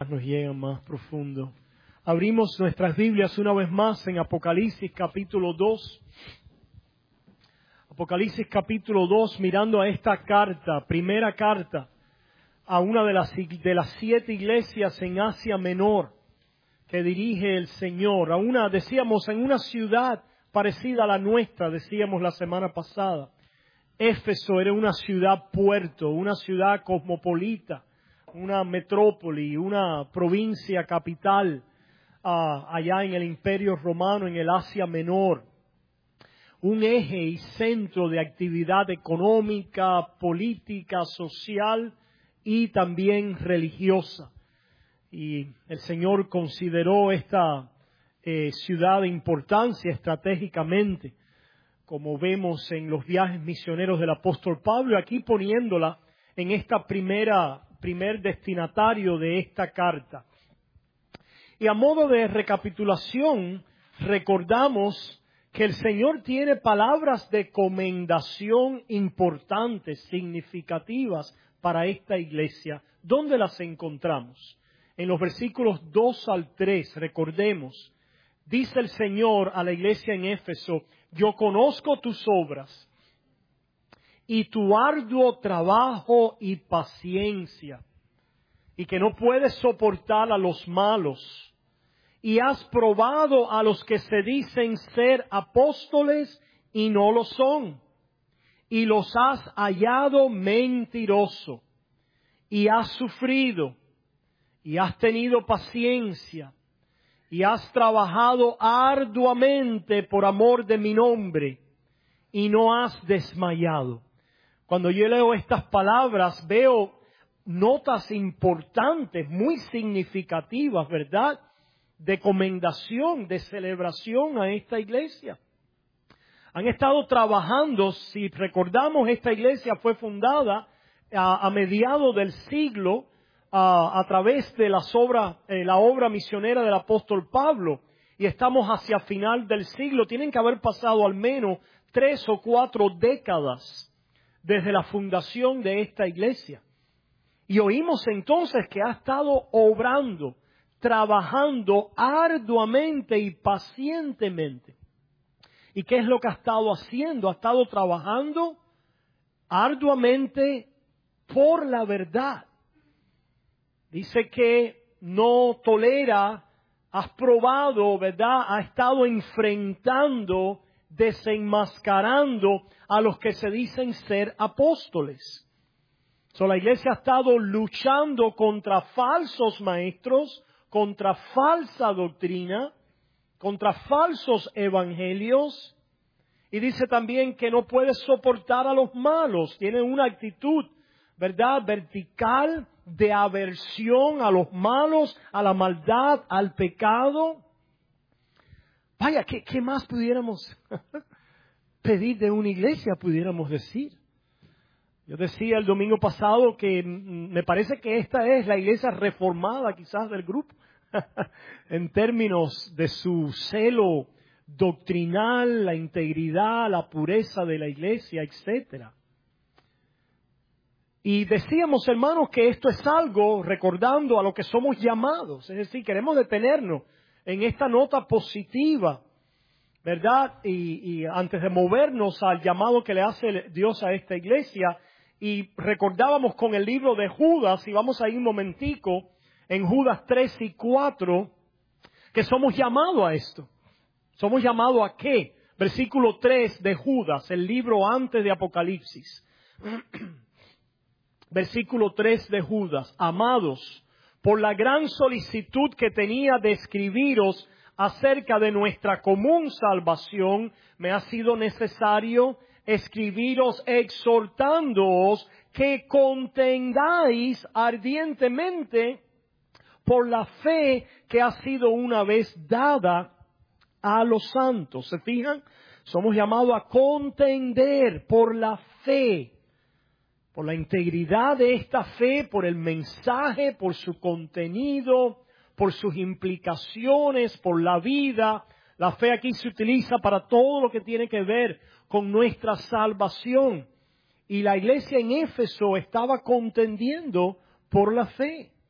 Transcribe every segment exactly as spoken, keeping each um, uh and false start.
palabras nos llegan más profundo. Abrimos nuestras Biblias una vez más en Apocalipsis capítulo dos. Apocalipsis capítulo dos, mirando a esta carta, primera carta, a una de las, de las siete iglesias en Asia Menor que dirige el Señor. A una, decíamos, en una ciudad parecida a la nuestra, decíamos la semana pasada. Éfeso era una ciudad puerto, una ciudad cosmopolita, una metrópoli, una provincia capital uh, allá en el Imperio Romano, en el Asia Menor. Un eje y centro de actividad económica, política, social y también religiosa. Y el Señor consideró esta eh, ciudad de importancia estratégicamente, como vemos en los viajes misioneros del apóstol Pablo, aquí poniéndola en esta primera, primer destinatario de esta carta. Y a modo de recapitulación, recordamos que el Señor tiene palabras de comendación importantes, significativas para esta iglesia. ¿Dónde las encontramos? En los versículos dos al tres, recordemos, dice el Señor a la iglesia en Éfeso: yo conozco tus obras y tu arduo trabajo y paciencia, y que no puedes soportar a los malos, y has probado a los que se dicen ser apóstoles y no lo son, y los has hallado mentiroso, y has sufrido, y has tenido paciencia, y has trabajado arduamente por amor de mi nombre, y no has desmayado. Cuando yo leo estas palabras, veo notas importantes, muy significativas, ¿verdad?, de comendación, de celebración a esta iglesia. Han estado trabajando, si recordamos, esta iglesia fue fundada a, a mediados del siglo, A, a través de las obras, eh, la obra misionera del apóstol Pablo, y estamos hacia final del siglo. Tienen que haber pasado al menos tres o cuatro décadas desde la fundación de esta iglesia. Y oímos entonces que ha estado obrando, trabajando arduamente y pacientemente. ¿Y qué es lo que ha estado haciendo? Ha estado trabajando arduamente por la verdad. Dice que no tolera, has probado, ¿verdad? Ha estado enfrentando, desenmascarando a los que se dicen ser apóstoles. So, la iglesia ha estado luchando contra falsos maestros, contra falsa doctrina, contra falsos evangelios. Y dice también que no puede soportar a los malos. Tiene una actitud, ¿verdad?, vertical, de aversión a los malos, a la maldad, al pecado. Vaya, ¿qué, qué más pudiéramos pedir de una iglesia, pudiéramos decir? Yo decía el domingo pasado que me parece que esta es la iglesia reformada quizás del grupo, en términos de su celo doctrinal, la integridad, la pureza de la iglesia, etcétera. Y decíamos, hermanos, que esto es algo recordando a lo que somos llamados. Es decir, queremos detenernos en esta nota positiva, ¿verdad? Y, y antes de movernos al llamado que le hace Dios a esta iglesia, y recordábamos con el libro de Judas, y vamos a ir un momentico, en Judas tres y cuatro, que somos llamados a esto. ¿Somos llamados a qué? Versículo tres de Judas, el libro antes de Apocalipsis. Versículo tres de Judas: amados, por la gran solicitud que tenía de escribiros acerca de nuestra común salvación, me ha sido necesario escribiros exhortándoos que contendáis ardientemente por la fe que ha sido una vez dada a los santos. ¿Se fijan? Somos llamados a contender por la fe, por la integridad de esta fe, por el mensaje, por su contenido, por sus implicaciones, por la vida. La fe aquí se utiliza para todo lo que tiene que ver con nuestra salvación. Y la iglesia en Éfeso estaba contendiendo por la fe.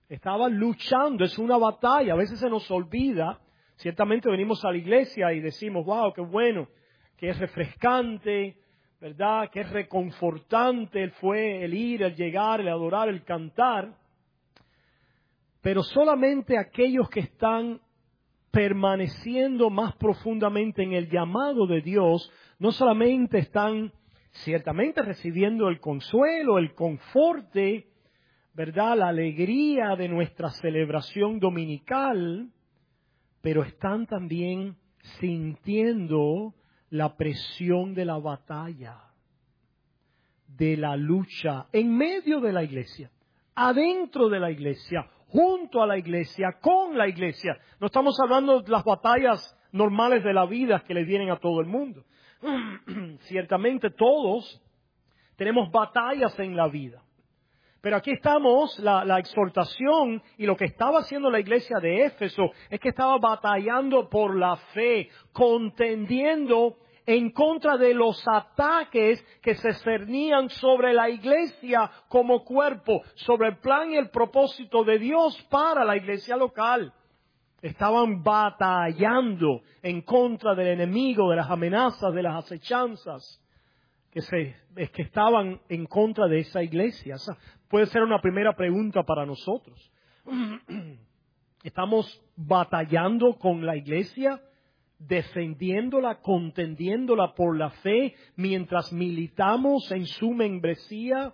Estaban luchando, es una batalla. A veces se nos olvida. Ciertamente venimos a la iglesia y decimos, wow, qué bueno, que es refrescante, ¿verdad? Que es reconfortante fue el ir, el llegar, el adorar, el cantar. Pero solamente aquellos que están permaneciendo más profundamente en el llamado de Dios, no solamente están ciertamente recibiendo el consuelo, el conforte, ¿verdad? La alegría de nuestra celebración dominical, pero están también sintiendo la presión de la batalla, de la lucha en medio de la iglesia, adentro de la iglesia, junto a la iglesia, con la iglesia. No estamos hablando de las batallas normales de la vida que le vienen a todo el mundo. Ciertamente todos tenemos batallas en la vida. Pero aquí estamos, la, la exhortación y lo que estaba haciendo la iglesia de Éfeso es que estaba batallando por la fe, contendiendo en contra de los ataques que se cernían sobre la iglesia como cuerpo, sobre el plan y el propósito de Dios para la iglesia local. Estaban batallando en contra del enemigo, de las amenazas, de las acechanzas que, se, que estaban en contra de esa iglesia. Esa puede ser una primera pregunta para nosotros. ¿Estamos batallando con la iglesia? Defendiéndola, contendiéndola por la fe, mientras militamos en su membresía.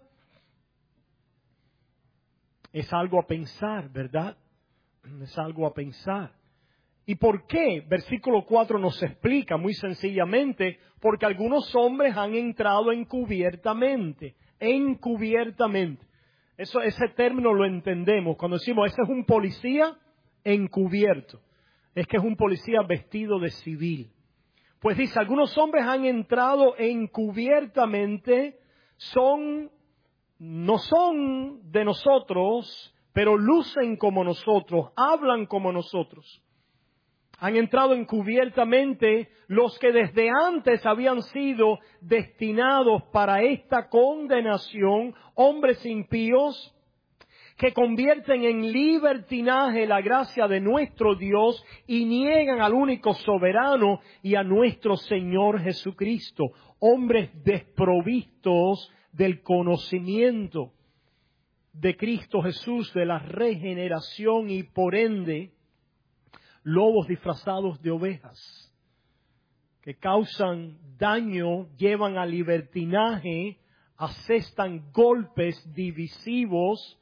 Es algo a pensar, ¿verdad? Es algo a pensar. ¿Y por qué? Versículo cuatro nos explica muy sencillamente, porque algunos hombres han entrado encubiertamente, encubiertamente. Eso, ese término lo entendemos. Cuando decimos, ese es un policía encubierto. Es que es un policía vestido de civil. Pues dice, algunos hombres han entrado encubiertamente, son, no son de nosotros, pero lucen como nosotros, hablan como nosotros. Han entrado encubiertamente los que desde antes habían sido destinados para esta condenación, hombres impíos, que convierten en libertinaje la gracia de nuestro Dios y niegan al único soberano y a nuestro Señor Jesucristo. Hombres desprovistos del conocimiento de Cristo Jesús, de la regeneración y por ende, lobos disfrazados de ovejas, que causan daño, llevan a libertinaje, asestan golpes divisivos,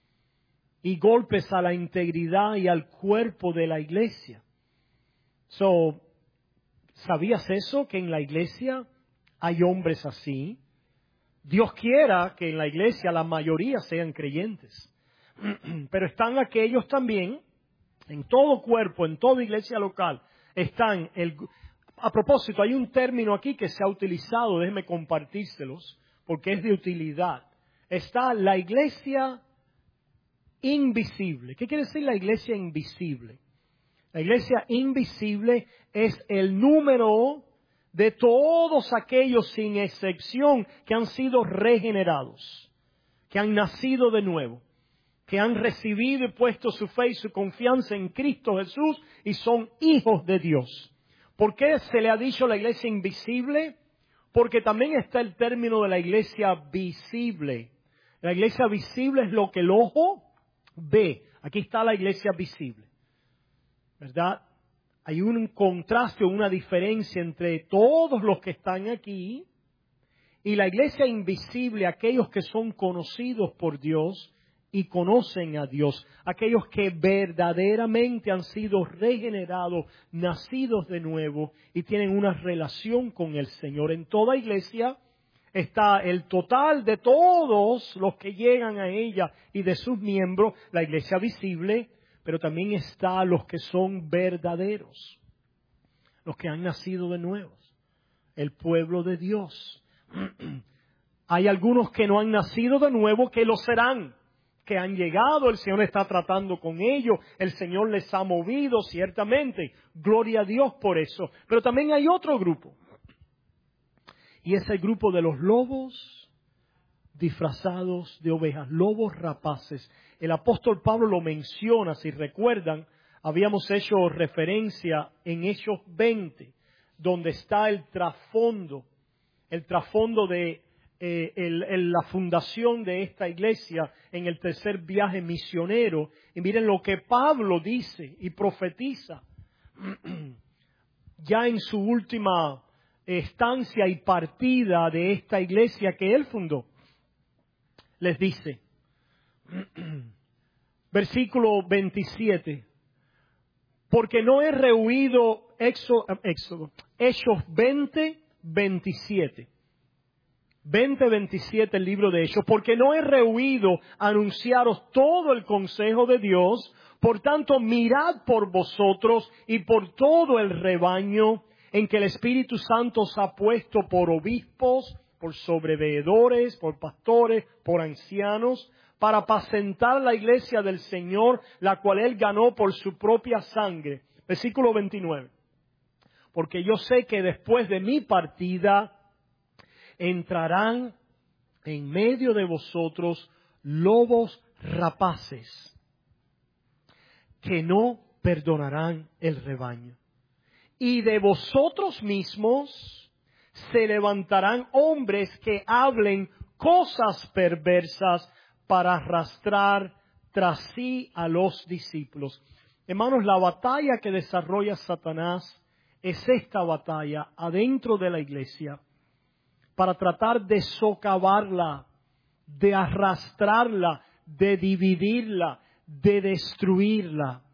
y golpes a la integridad y al cuerpo de la iglesia. So, ¿sabías eso? Que en la iglesia hay hombres así. Dios quiera que en la iglesia la mayoría sean creyentes. Pero están aquellos también, en todo cuerpo, en toda iglesia local, están el... A propósito, hay un término aquí que se ha utilizado, déjenme compartírselos, porque es de utilidad. Está la iglesia invisible. ¿Qué quiere decir la iglesia invisible? La iglesia invisible es el número de todos aquellos sin excepción que han sido regenerados, que han nacido de nuevo, que han recibido y puesto su fe y su confianza en Cristo Jesús y son hijos de Dios. ¿Por qué se le ha dicho la iglesia invisible? Porque también está el término de la iglesia visible. La iglesia visible es lo que el ojo ve. Aquí está la iglesia visible, ¿verdad? Hay un contraste o una diferencia entre todos los que están aquí y la iglesia invisible, aquellos que son conocidos por Dios y conocen a Dios, aquellos que verdaderamente han sido regenerados, nacidos de nuevo y tienen una relación con el Señor. En toda iglesia está el total de todos los que llegan a ella y de sus miembros, la iglesia visible, pero también está los que son verdaderos, los que han nacido de nuevo, el pueblo de Dios. Hay algunos que no han nacido de nuevo, que lo serán, que han llegado, el Señor está tratando con ellos, el Señor les ha movido ciertamente, gloria a Dios por eso. Pero también hay otro grupo. Y es el grupo de los lobos disfrazados de ovejas, lobos rapaces. El apóstol Pablo lo menciona, si recuerdan, habíamos hecho referencia en Hechos veinte, donde está el trasfondo, el trasfondo de eh, el, el, la fundación de esta iglesia en el tercer viaje misionero. Y miren lo que Pablo dice y profetiza ya en su última estancia y partida de esta iglesia que él fundó. Les dice, versículo veintisiete, porque no he rehuido, Éxodo, Éxodo, Hechos veinte, veintisiete. veinte, veintisiete el libro de Hechos, porque no he rehuido anunciaros todo el consejo de Dios, por tanto mirad por vosotros y por todo el rebaño en que el Espíritu Santo os ha puesto por obispos, por sobreveedores, por pastores, por ancianos, para apacentar la iglesia del Señor, la cual Él ganó por su propia sangre. Versículo veintinueve. Porque yo sé que después de mi partida entrarán en medio de vosotros lobos rapaces, que no perdonarán el rebaño. Y de vosotros mismos se levantarán hombres que hablen cosas perversas para arrastrar tras sí a los discípulos. Hermanos, la batalla que desarrolla Satanás es esta batalla adentro de la iglesia para tratar de socavarla, de arrastrarla, de dividirla, de destruirla.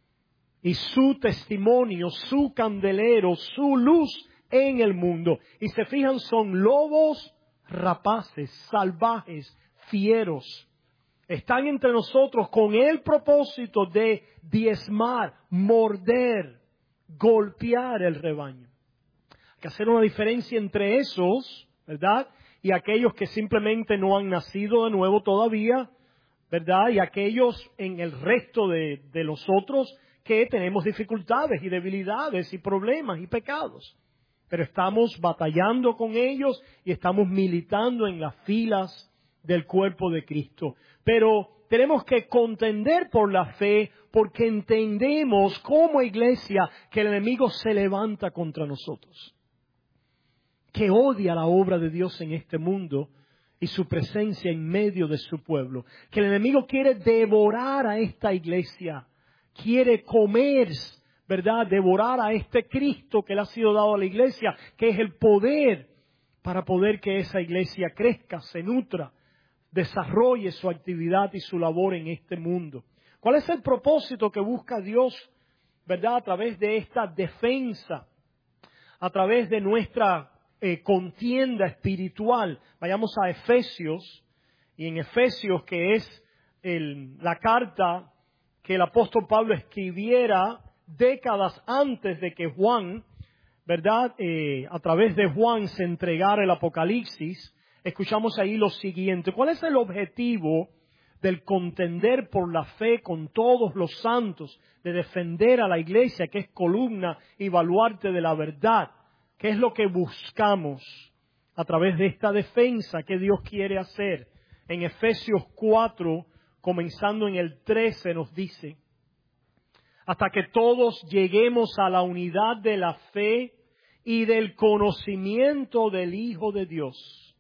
Y su testimonio, su candelero, su luz en el mundo. Y se fijan, son lobos rapaces, salvajes, fieros. Están entre nosotros con el propósito de diezmar, morder, golpear el rebaño. Hay que hacer una diferencia entre esos, ¿verdad? Y aquellos que simplemente no han nacido de nuevo todavía, ¿verdad? Y aquellos en el resto de, de los otros que tenemos dificultades y debilidades y problemas y pecados. Pero estamos batallando con ellos y estamos militando en las filas del cuerpo de Cristo. Pero tenemos que contender por la fe porque entendemos como iglesia que el enemigo se levanta contra nosotros, que odia la obra de Dios en este mundo y su presencia en medio de su pueblo, que el enemigo quiere devorar a esta iglesia, quiere comer, ¿verdad? Devorar a este Cristo que le ha sido dado a la iglesia, que es el poder para poder que esa iglesia crezca, se nutra, desarrolle su actividad y su labor en este mundo. ¿Cuál es el propósito que busca Dios, ¿verdad? A través de esta defensa, a través de nuestra eh, contienda espiritual. Vayamos a Efesios, y en Efesios, que es el, la carta que el apóstol Pablo escribiera décadas antes de que Juan, ¿verdad? Eh, a través de Juan se entregara el Apocalipsis, escuchamos ahí lo siguiente. ¿Cuál es el objetivo del contender por la fe con todos los santos, de defender a la iglesia que es columna y baluarte de la verdad? ¿Qué es lo que buscamos a través de esta defensa que Dios quiere hacer? En Efesios cuatro, comenzando en el trece, nos dice: hasta que todos lleguemos a la unidad de la fe y del conocimiento del Hijo de Dios,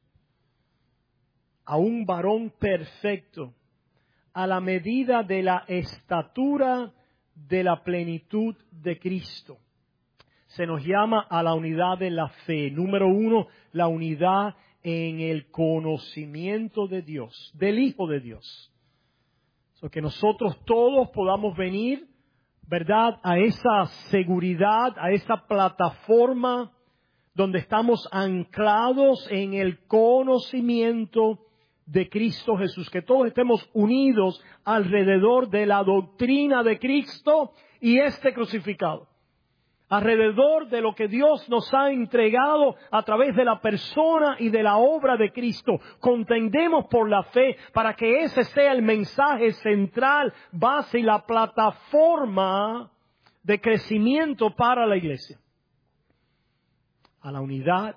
a un varón perfecto, a la medida de la estatura de la plenitud de Cristo. Se nos llama a la unidad de la fe. Número uno, la unidad en el conocimiento de Dios, del Hijo de Dios. So que nosotros todos podamos venir, ¿verdad?, a esa seguridad, a esa plataforma donde estamos anclados en el conocimiento de Cristo Jesús. Que todos estemos unidos alrededor de la doctrina de Cristo y este crucificado. Alrededor de lo que Dios nos ha entregado a través de la persona y de la obra de Cristo. Contendemos por la fe para que ese sea el mensaje central, base y la plataforma de crecimiento para la iglesia. A la unidad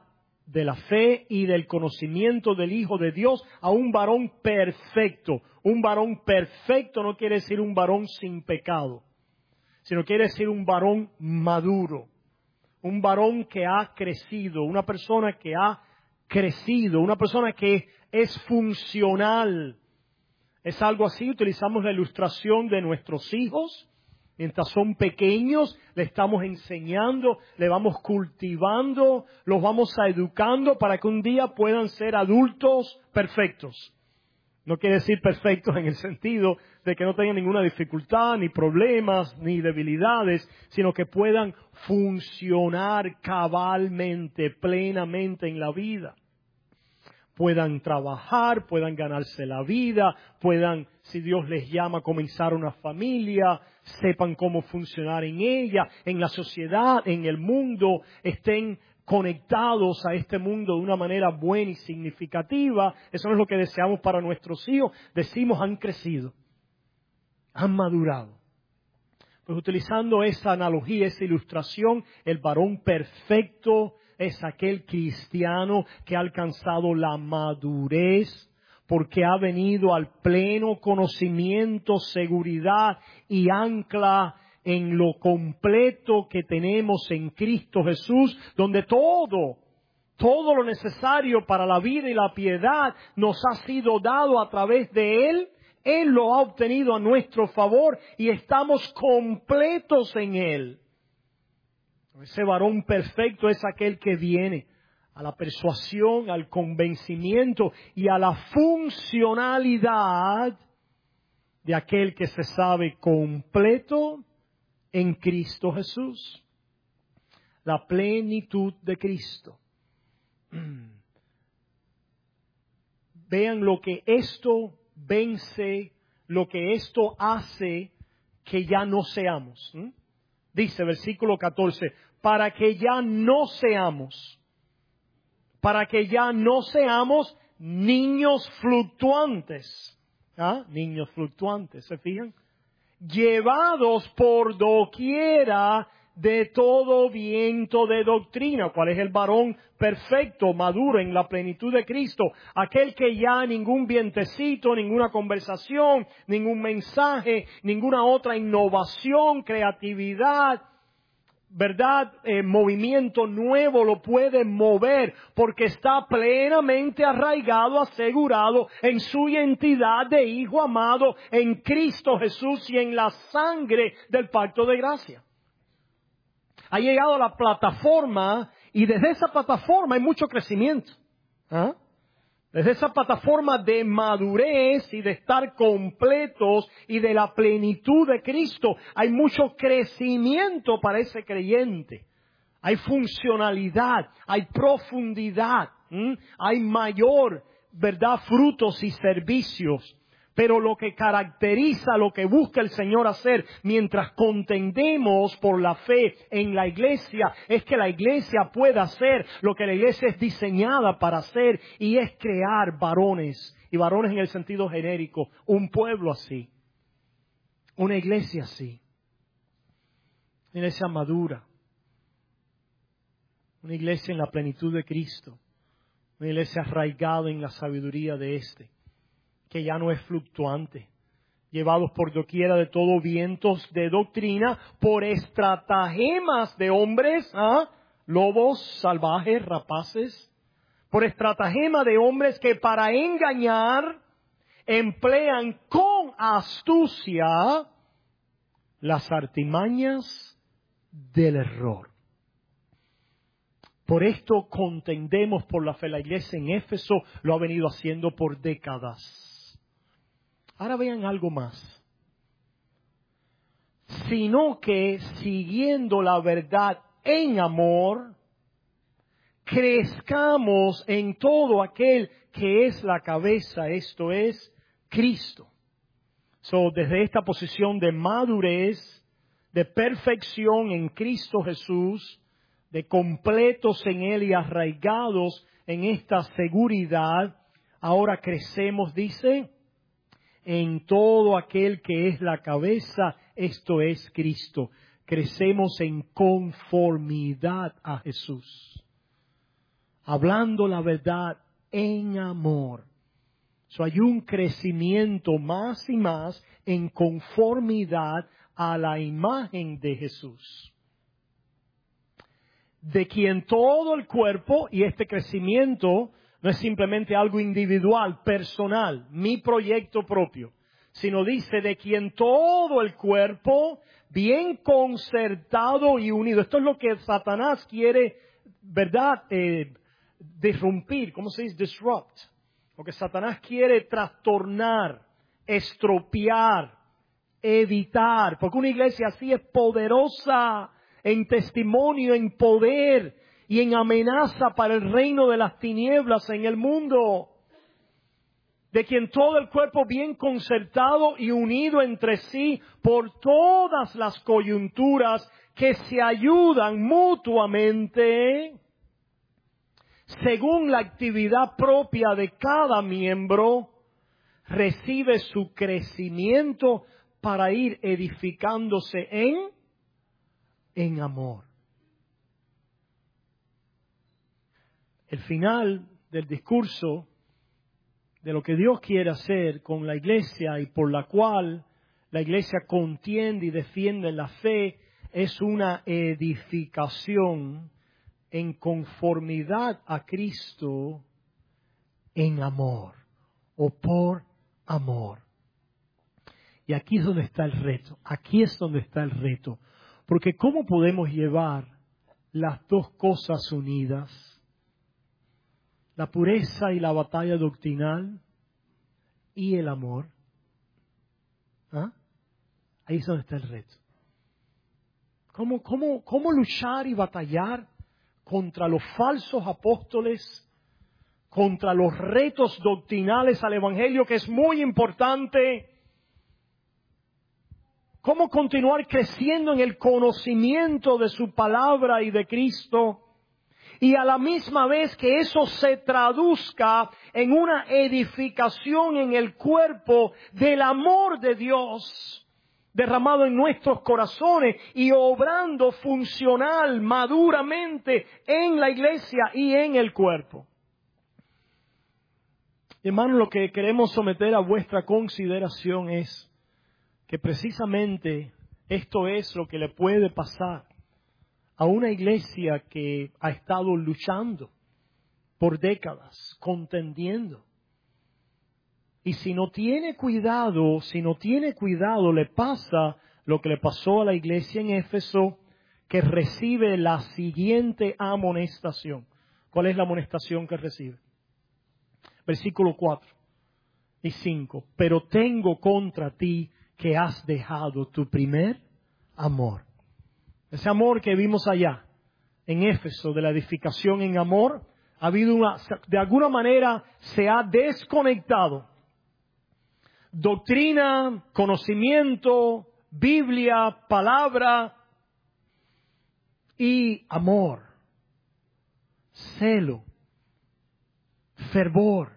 de la fe y del conocimiento del Hijo de Dios, a un varón perfecto. Un varón perfecto no quiere decir un varón sin pecado, sino quiere decir un varón maduro, un varón que ha crecido, una persona que ha crecido, una persona que es funcional. Es algo así, utilizamos la ilustración de nuestros hijos. Mientras son pequeños, le estamos enseñando, le vamos cultivando, los vamos educando para que un día puedan ser adultos perfectos. No quiere decir perfectos en el sentido de que no tengan ninguna dificultad, ni problemas, ni debilidades, sino que puedan funcionar cabalmente, plenamente en la vida. Puedan trabajar, puedan ganarse la vida, puedan, si Dios les llama, comenzar una familia, sepan cómo funcionar en ella, en la sociedad, en el mundo, estén conectados a este mundo de una manera buena y significativa. Eso no es lo que deseamos para nuestros hijos. Decimos, han crecido, han madurado. Pues utilizando esa analogía, esa ilustración, el varón perfecto es aquel cristiano que ha alcanzado la madurez porque ha venido al pleno conocimiento, seguridad y ancla en lo completo que tenemos en Cristo Jesús, donde todo, todo lo necesario para la vida y la piedad nos ha sido dado a través de Él. Él lo ha obtenido a nuestro favor y estamos completos en Él. Ese varón perfecto es aquel que viene a la persuasión, al convencimiento y a la funcionalidad de aquel que se sabe completo en Cristo Jesús. La plenitud de Cristo. Vean lo que esto vence, lo que esto hace que ya no seamos. ¿Mm? Dice versículo catorce, para que ya no seamos, para que ya no seamos niños fluctuantes. ¿Ah? Niños fluctuantes, ¿se fijan? Llevados por doquiera de todo viento de doctrina. ¿Cuál es el varón perfecto, maduro en la plenitud de Cristo? Aquel que ya ningún vientecito, ninguna conversación, ningún mensaje, ninguna otra innovación, creatividad, ¿verdad? Eh, movimiento nuevo lo puede mover porque está plenamente arraigado, asegurado en su identidad de hijo amado en Cristo Jesús y en la sangre del pacto de gracia. Ha llegado a la plataforma y desde esa plataforma hay mucho crecimiento. ¿Ah? Desde esa plataforma de madurez y de estar completos y de la plenitud de Cristo, hay mucho crecimiento para ese creyente. Hay funcionalidad, hay profundidad, ¿m? Hay mayor, ¿verdad?, frutos y servicios. Pero lo que caracteriza, lo que busca el Señor hacer mientras contendemos por la fe en la iglesia, es que la iglesia pueda hacer lo que la iglesia es diseñada para hacer, y es crear varones, y varones en el sentido genérico, un pueblo así, una iglesia así, una iglesia madura, una iglesia en la plenitud de Cristo, una iglesia arraigada en la sabiduría de éste, que ya no es fluctuante, llevados por doquiera de todo vientos de doctrina, por estratagemas de hombres, ¿ah? Lobos salvajes, rapaces, por estratagema de hombres que para engañar emplean con astucia las artimañas del error. Por esto contendemos por la fe. La iglesia en Éfeso lo ha venido haciendo por décadas. Ahora vean algo más. Sino que siguiendo la verdad en amor, crezcamos en todo aquel que es la cabeza, esto es Cristo. So, desde esta posición de madurez, de perfección en Cristo Jesús, de completos en Él y arraigados en esta seguridad, ahora crecemos, dice, en todo aquel que es la cabeza, esto es Cristo. Crecemos en conformidad a Jesús. hablando la verdad en amor. So, hay un crecimiento más y más en conformidad a la imagen de Jesús, de quien todo el cuerpo, y este crecimiento no es simplemente algo individual, personal, mi proyecto propio, sino dice de quien todo el cuerpo, bien concertado y unido. Esto es lo que Satanás quiere, ¿verdad?, eh, disrumpir, ¿cómo se dice? Disrupt. Lo que Satanás quiere trastornar, estropear, evitar. Porque una iglesia así es poderosa en testimonio, en poder y en amenaza para el reino de las tinieblas en el mundo. De quien todo el cuerpo bien concertado y unido entre sí por todas las coyunturas que se ayudan mutuamente según la actividad propia de cada miembro, recibe su crecimiento para ir edificándose en, en amor. El final del discurso de lo que Dios quiere hacer con la iglesia y por la cual la iglesia contiende y defiende la fe es una edificación en conformidad a Cristo en amor o por amor. Y aquí es donde está el reto, aquí es donde está el reto, porque ¿cómo podemos llevar las dos cosas unidas? La pureza y la batalla doctrinal y el amor. ¿Ah? Ahí es donde está el reto. ¿Cómo, cómo, cómo luchar y batallar contra los falsos apóstoles, contra los retos doctrinales al Evangelio, que es muy importante? ¿Cómo continuar creciendo en el conocimiento de su palabra y de Cristo? Y a la misma vez que eso se traduzca en una edificación en el cuerpo del amor de Dios derramado en nuestros corazones y obrando funcional, maduramente en la iglesia y en el cuerpo. Hermanos, lo que queremos someter a vuestra consideración es que precisamente esto es lo que le puede pasar a una iglesia que ha estado luchando por décadas, contendiendo. Y si no tiene cuidado, si no tiene cuidado, le pasa lo que le pasó a la iglesia en Éfeso, que recibe la siguiente amonestación. ¿Cuál es la amonestación que recibe? Versículo cuatro y cinco. Pero tengo contra ti que has dejado tu primer amor. Ese amor que vimos allá en Éfeso, de la edificación en amor, ha habido una, de alguna manera se ha desconectado. Doctrina, conocimiento, Biblia, palabra y amor, celo, fervor,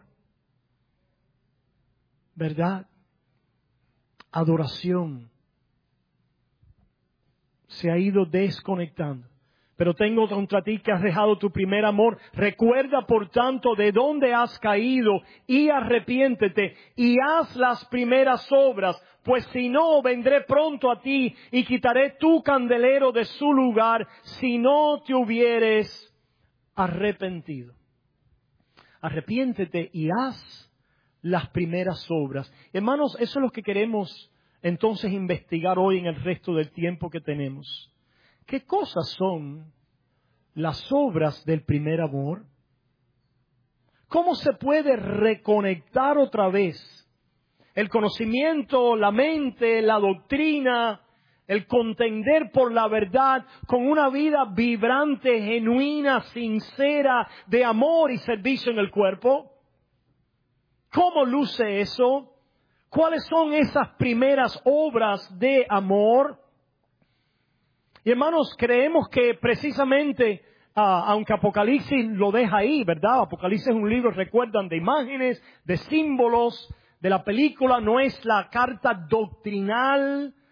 ¿verdad? Adoración. Se ha ido desconectando. Pero tengo contra ti que has dejado tu primer amor. Recuerda, por tanto, de dónde has caído y arrepiéntete y haz las primeras obras, pues si no, vendré pronto a ti y quitaré tu candelero de su lugar si no te hubieres arrepentido. Arrepiéntete y haz las primeras obras. Hermanos, eso es lo que queremos entonces investigar hoy en el resto del tiempo que tenemos. ¿Qué cosas son las obras del primer amor? ¿Cómo se puede reconectar otra vez el conocimiento, la mente, la doctrina, el contender por la verdad con una vida vibrante, genuina, sincera, de amor y servicio en el cuerpo? ¿Cómo luce eso? ¿Cuáles son esas primeras obras de amor? Y hermanos, creemos que precisamente, uh, aunque Apocalipsis lo deja ahí, ¿verdad? Apocalipsis es un libro, recuerdan, de imágenes, de símbolos, de la película, no es la carta doctrinal,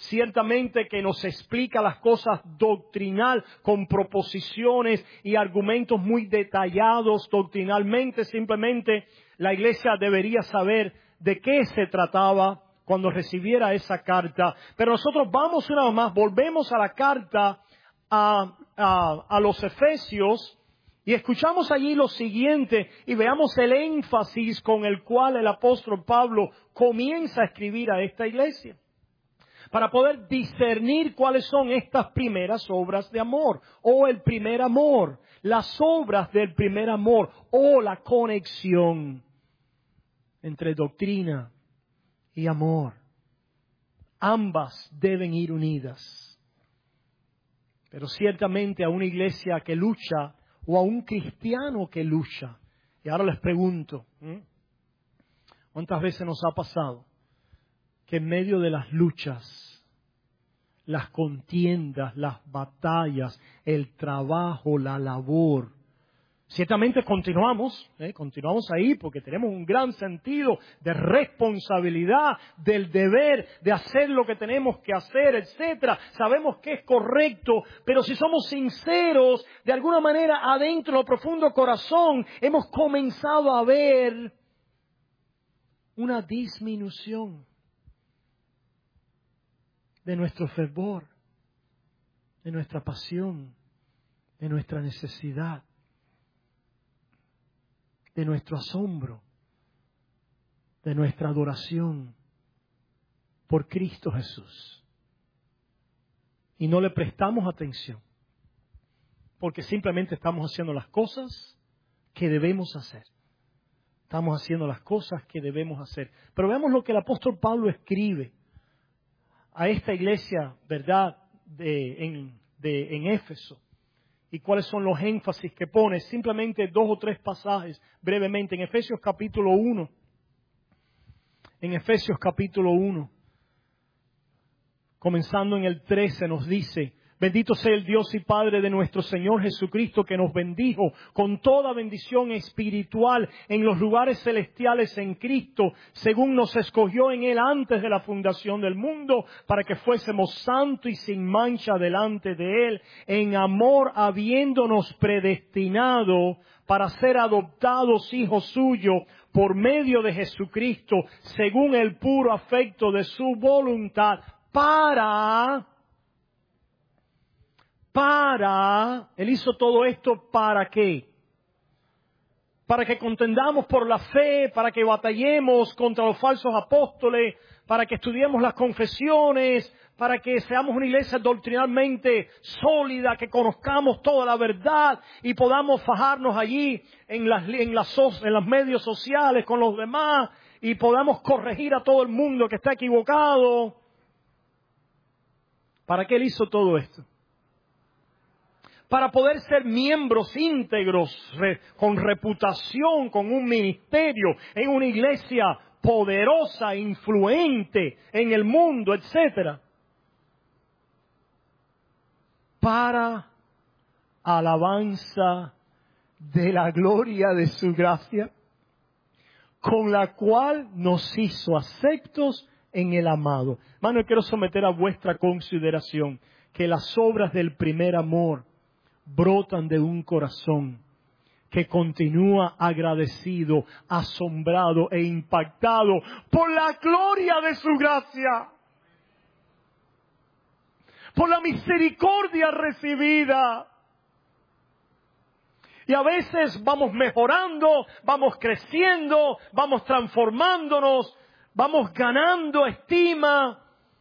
ciertamente que nos explica las cosas doctrinal con proposiciones y argumentos muy detallados doctrinalmente. Simplemente la iglesia debería saber de qué se trataba cuando recibiera esa carta. Pero nosotros vamos una vez más, volvemos a la carta a, a, a los Efesios y escuchamos allí lo siguiente y veamos el énfasis con el cual el apóstol Pablo comienza a escribir a esta iglesia, para poder discernir cuáles son estas primeras obras de amor, o el primer amor, las obras del primer amor, o la conexión entre doctrina y amor. Ambas deben ir unidas. Pero ciertamente a una iglesia que lucha, o a un cristiano que lucha, y ahora les pregunto, ¿eh? ¿cuántas veces nos ha pasado que en medio de las luchas, las contiendas, las batallas, el trabajo, la labor, ciertamente continuamos, ¿eh? continuamos ahí porque tenemos un gran sentido de responsabilidad, del deber de hacer lo que tenemos que hacer, etcétera. Sabemos que es correcto, pero si somos sinceros, de alguna manera adentro, en lo profundo corazón, hemos comenzado a ver una disminución de nuestro fervor, de nuestra pasión, de nuestra necesidad, de nuestro asombro, de nuestra adoración por Cristo Jesús. Y no le prestamos atención, porque simplemente estamos haciendo las cosas que debemos hacer. Estamos haciendo las cosas que debemos hacer. Pero veamos lo que el apóstol Pablo escribe a esta iglesia, ¿verdad?, de, en, de, en Éfeso. ¿Y cuáles son los énfasis que pone? Simplemente dos o tres pasajes brevemente. En Efesios capítulo uno. En Efesios capítulo uno. Comenzando en el trece nos dice: bendito sea el Dios y Padre de nuestro Señor Jesucristo, que nos bendijo con toda bendición espiritual en los lugares celestiales en Cristo, según nos escogió en Él antes de la fundación del mundo, para que fuésemos santos y sin mancha delante de Él, en amor habiéndonos predestinado para ser adoptados hijos suyos por medio de Jesucristo, según el puro afecto de su voluntad, para... Para, Él hizo todo esto ¿para qué? Para que contendamos por la fe, para que batallemos contra los falsos apóstoles, para que estudiemos las confesiones, para que seamos una iglesia doctrinalmente sólida, que conozcamos toda la verdad y podamos fajarnos allí en las, en las, en los medios sociales con los demás y podamos corregir a todo el mundo que está equivocado. ¿Para qué Él hizo todo esto? Para poder ser miembros íntegros, re, con reputación, con un ministerio, en una iglesia poderosa, influente en el mundo, etcétera. Para alabanza de la gloria de su gracia, con la cual nos hizo aceptos en el amado. Hermano, quiero someter a vuestra consideración que las obras del primer amor brotan de un corazón que continúa agradecido, asombrado e impactado por la gloria de su gracia, por la misericordia recibida. Y a veces vamos mejorando, vamos creciendo, vamos transformándonos, vamos ganando estima,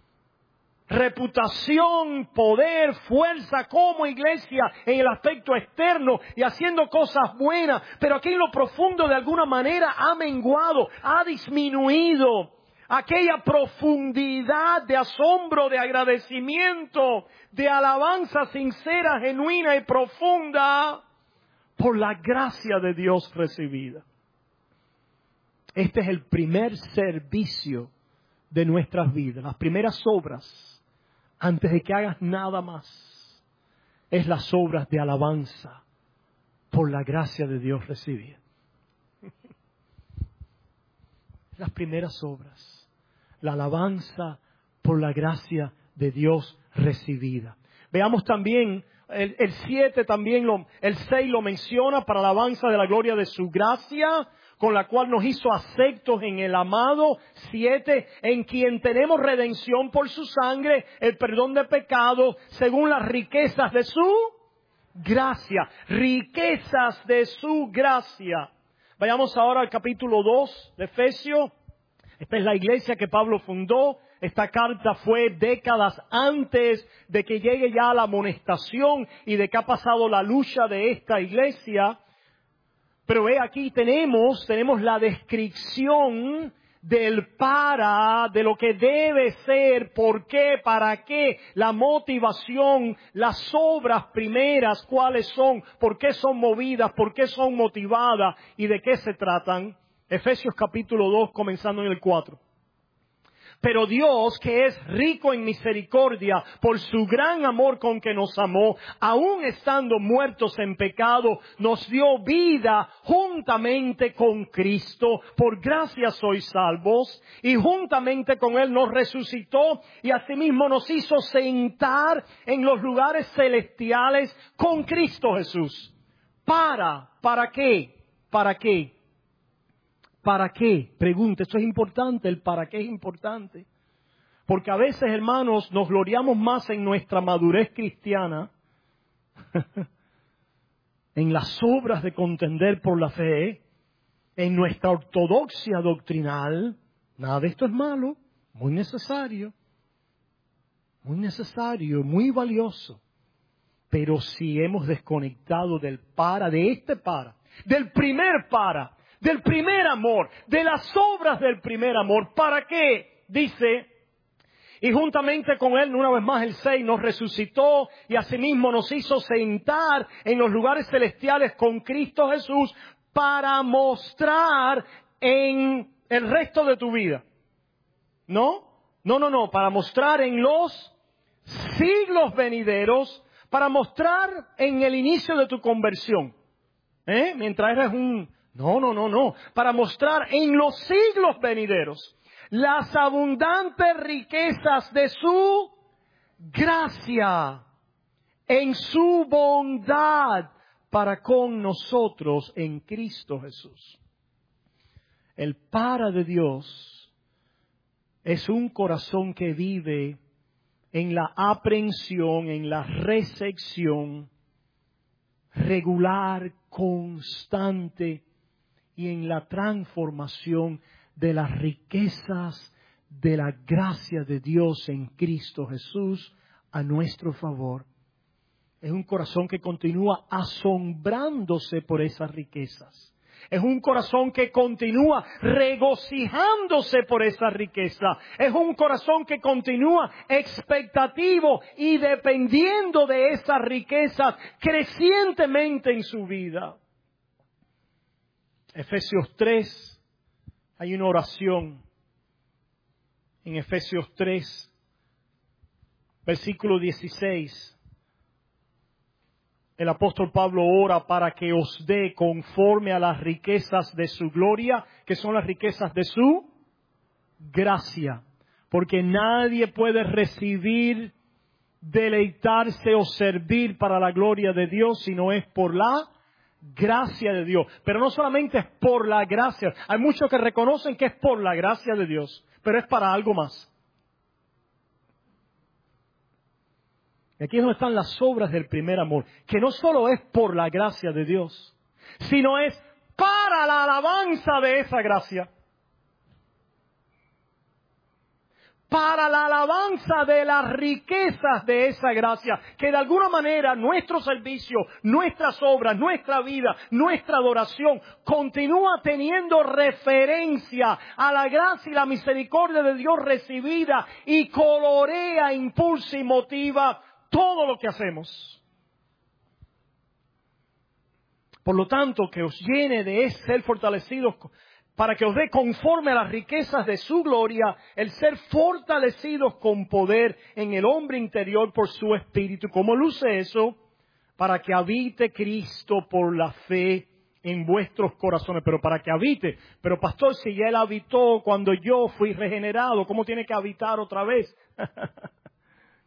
reputación, poder, fuerza como iglesia en el aspecto externo y haciendo cosas buenas, pero aquí en lo profundo de alguna manera ha menguado, ha disminuido aquella profundidad de asombro, de agradecimiento, de alabanza sincera, genuina y profunda por la gracia de Dios recibida. Este es el primer servicio de nuestras vidas, las primeras obras. Antes de que hagas nada más, es las obras de alabanza por la gracia de Dios recibida. Las primeras obras, la alabanza por la gracia de Dios recibida. Veamos también, el, el siete también, lo, el seis lo menciona para alabanza de la gloria de su gracia, con la cual nos hizo aceptos en el amado. Siete, en quien tenemos redención por su sangre, el perdón de pecados, según las riquezas de su gracia. Riquezas de su gracia. Vayamos ahora al capítulo dos de Efesios. Esta es la iglesia que Pablo fundó. Esta carta fue décadas antes de que llegue ya la amonestación y de que ha pasado la lucha de esta iglesia. Pero ve, aquí tenemos, tenemos la descripción del para, de lo que debe ser, por qué, para qué, la motivación, las obras primeras, cuáles son, por qué son movidas, por qué son motivadas y de qué se tratan. Efesios capítulo dos, comenzando en el cuatro. Pero Dios, que es rico en misericordia, por su gran amor con que nos amó, aun estando muertos en pecado, nos dio vida juntamente con Cristo. Por gracia sois salvos, y juntamente con Él nos resucitó, y asimismo nos hizo sentar en los lugares celestiales con Cristo Jesús. ¿Para? ¿Para qué? ¿Para qué? ¿Para qué? Pregunta, esto es importante, el para qué es importante. Porque a veces, hermanos, nos gloriamos más en nuestra madurez cristiana, en las obras de contender por la fe, en nuestra ortodoxia doctrinal. Nada de esto es malo, muy necesario, muy necesario, muy valioso. Pero si hemos desconectado del para, de este para, del primer para, del primer amor, de las obras del primer amor. ¿Para qué? Dice, y juntamente con Él, una vez más el seis, nos resucitó y asimismo nos hizo sentar en los lugares celestiales con Cristo Jesús para mostrar en el resto de tu vida. ¿No? No, no, no, para mostrar en los siglos venideros, para mostrar en el inicio de tu conversión. ¿Eh? Mientras eres un... No, no, no, no. Para mostrar en los siglos venideros las abundantes riquezas de su gracia en su bondad para con nosotros en Cristo Jesús. El para de Dios es un corazón que vive en la aprehensión, en la recepción regular, constante, y en la transformación de las riquezas de la gracia de Dios en Cristo Jesús a nuestro favor. Es un corazón que continúa asombrándose por esas riquezas. Es un corazón que continúa regocijándose por esa riqueza. Es un corazón que continúa expectativo y dependiendo de esas riquezas crecientemente en su vida. Efesios tres, hay una oración en Efesios tres, versículo dieciséis. El apóstol Pablo ora para que os dé conforme a las riquezas de su gloria, que son las riquezas de su gracia. Porque nadie puede recibir, deleitarse o servir para la gloria de Dios si no es por la gracia de Dios. Pero no solamente es por la gracia. Hay muchos que reconocen que es por la gracia de Dios, pero es para algo más. Y aquí es donde están las obras del primer amor, que no solo es por la gracia de Dios, sino es para la alabanza de esa gracia. Para la alabanza de las riquezas de esa gracia, que de alguna manera nuestro servicio, nuestras obras, nuestra vida, nuestra adoración continúa teniendo referencia a la gracia y la misericordia de Dios recibida y colorea, impulsa y motiva todo lo que hacemos. Por lo tanto, que os llene de ser fortalecidos para que os dé conforme a las riquezas de su gloria, el ser fortalecidos con poder en el hombre interior por su espíritu. ¿Cómo luce eso? Para que habite Cristo por la fe en vuestros corazones. Pero para que habite. Pero pastor, si ya Él habitó cuando yo fui regenerado, ¿cómo tiene que habitar otra vez?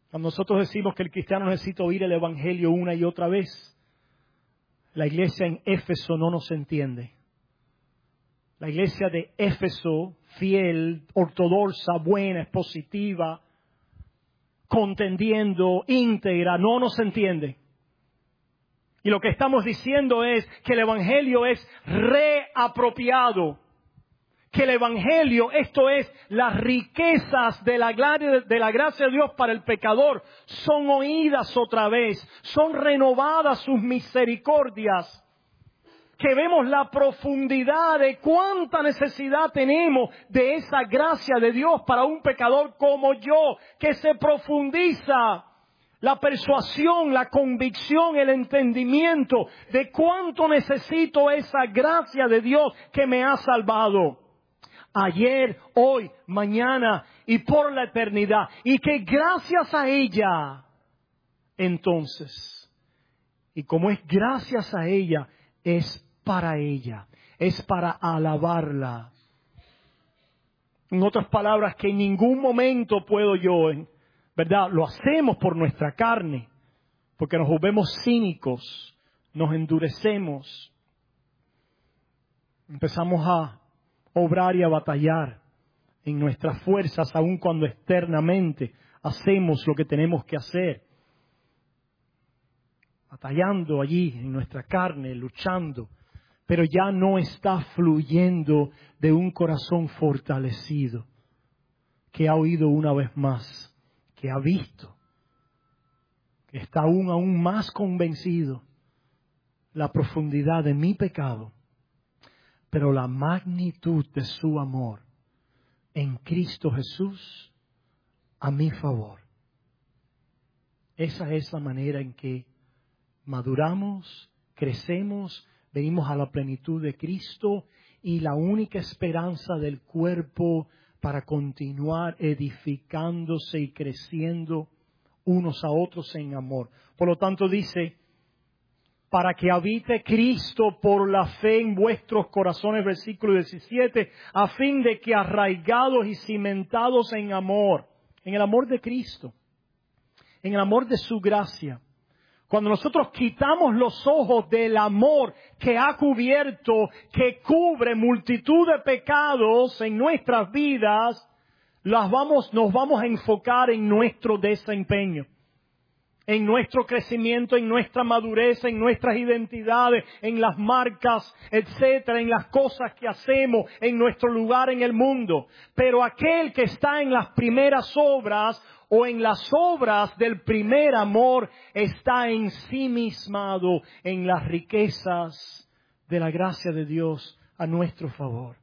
Cuando nosotros decimos que el cristiano necesita oír el Evangelio una y otra vez, la iglesia en Éfeso no nos entiende. La iglesia de Éfeso, fiel, ortodoxa, buena, expositiva, contendiendo, íntegra, no nos entiende. Y lo que estamos diciendo es que el Evangelio es reapropiado. Que el Evangelio, esto es, las riquezas de la, de la gracia de Dios para el pecador, son oídas otra vez, son renovadas sus misericordias. Que vemos la profundidad de cuánta necesidad tenemos de esa gracia de Dios para un pecador como yo, que se profundiza la persuasión, la convicción, el entendimiento de cuánto necesito esa gracia de Dios que me ha salvado. Ayer, hoy, mañana y por la eternidad. Y que gracias a ella, entonces, y como es gracias a ella, es para ella, es para alabarla. En otras palabras, que en ningún momento puedo yo, ¿verdad? Lo hacemos por nuestra carne, porque nos volvemos cínicos, nos endurecemos, empezamos a obrar y a batallar en nuestras fuerzas, aun cuando externamente hacemos lo que tenemos que hacer. Batallando allí en nuestra carne, luchando, pero ya no está fluyendo de un corazón fortalecido, que ha oído una vez más, que ha visto, que está aún, aún más convencido la profundidad de mi pecado, pero la magnitud de su amor en Cristo Jesús a mi favor. Esa es la manera en que maduramos, crecemos, venimos a la plenitud de Cristo y la única esperanza del cuerpo para continuar edificándose y creciendo unos a otros en amor. Por lo tanto dice, para que habite Cristo por la fe en vuestros corazones, versículo diecisiete, a fin de que arraigados y cimentados en amor, en el amor de Cristo, en el amor de su gracia. Cuando nosotros quitamos los ojos del amor que ha cubierto, que cubre multitud de pecados en nuestras vidas, las vamos, nos vamos a enfocar en nuestro desempeño, en nuestro crecimiento, en nuestra madurez, en nuestras identidades, en las marcas, etcétera, en las cosas que hacemos, en nuestro lugar en el mundo. Pero aquel que está en las primeras obras o en las obras del primer amor está ensimismado en las riquezas de la gracia de Dios a nuestro favor.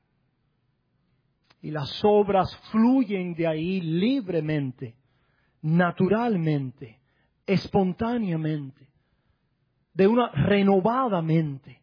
Y las obras fluyen de ahí libremente, naturalmente, espontáneamente, de una renovada mente.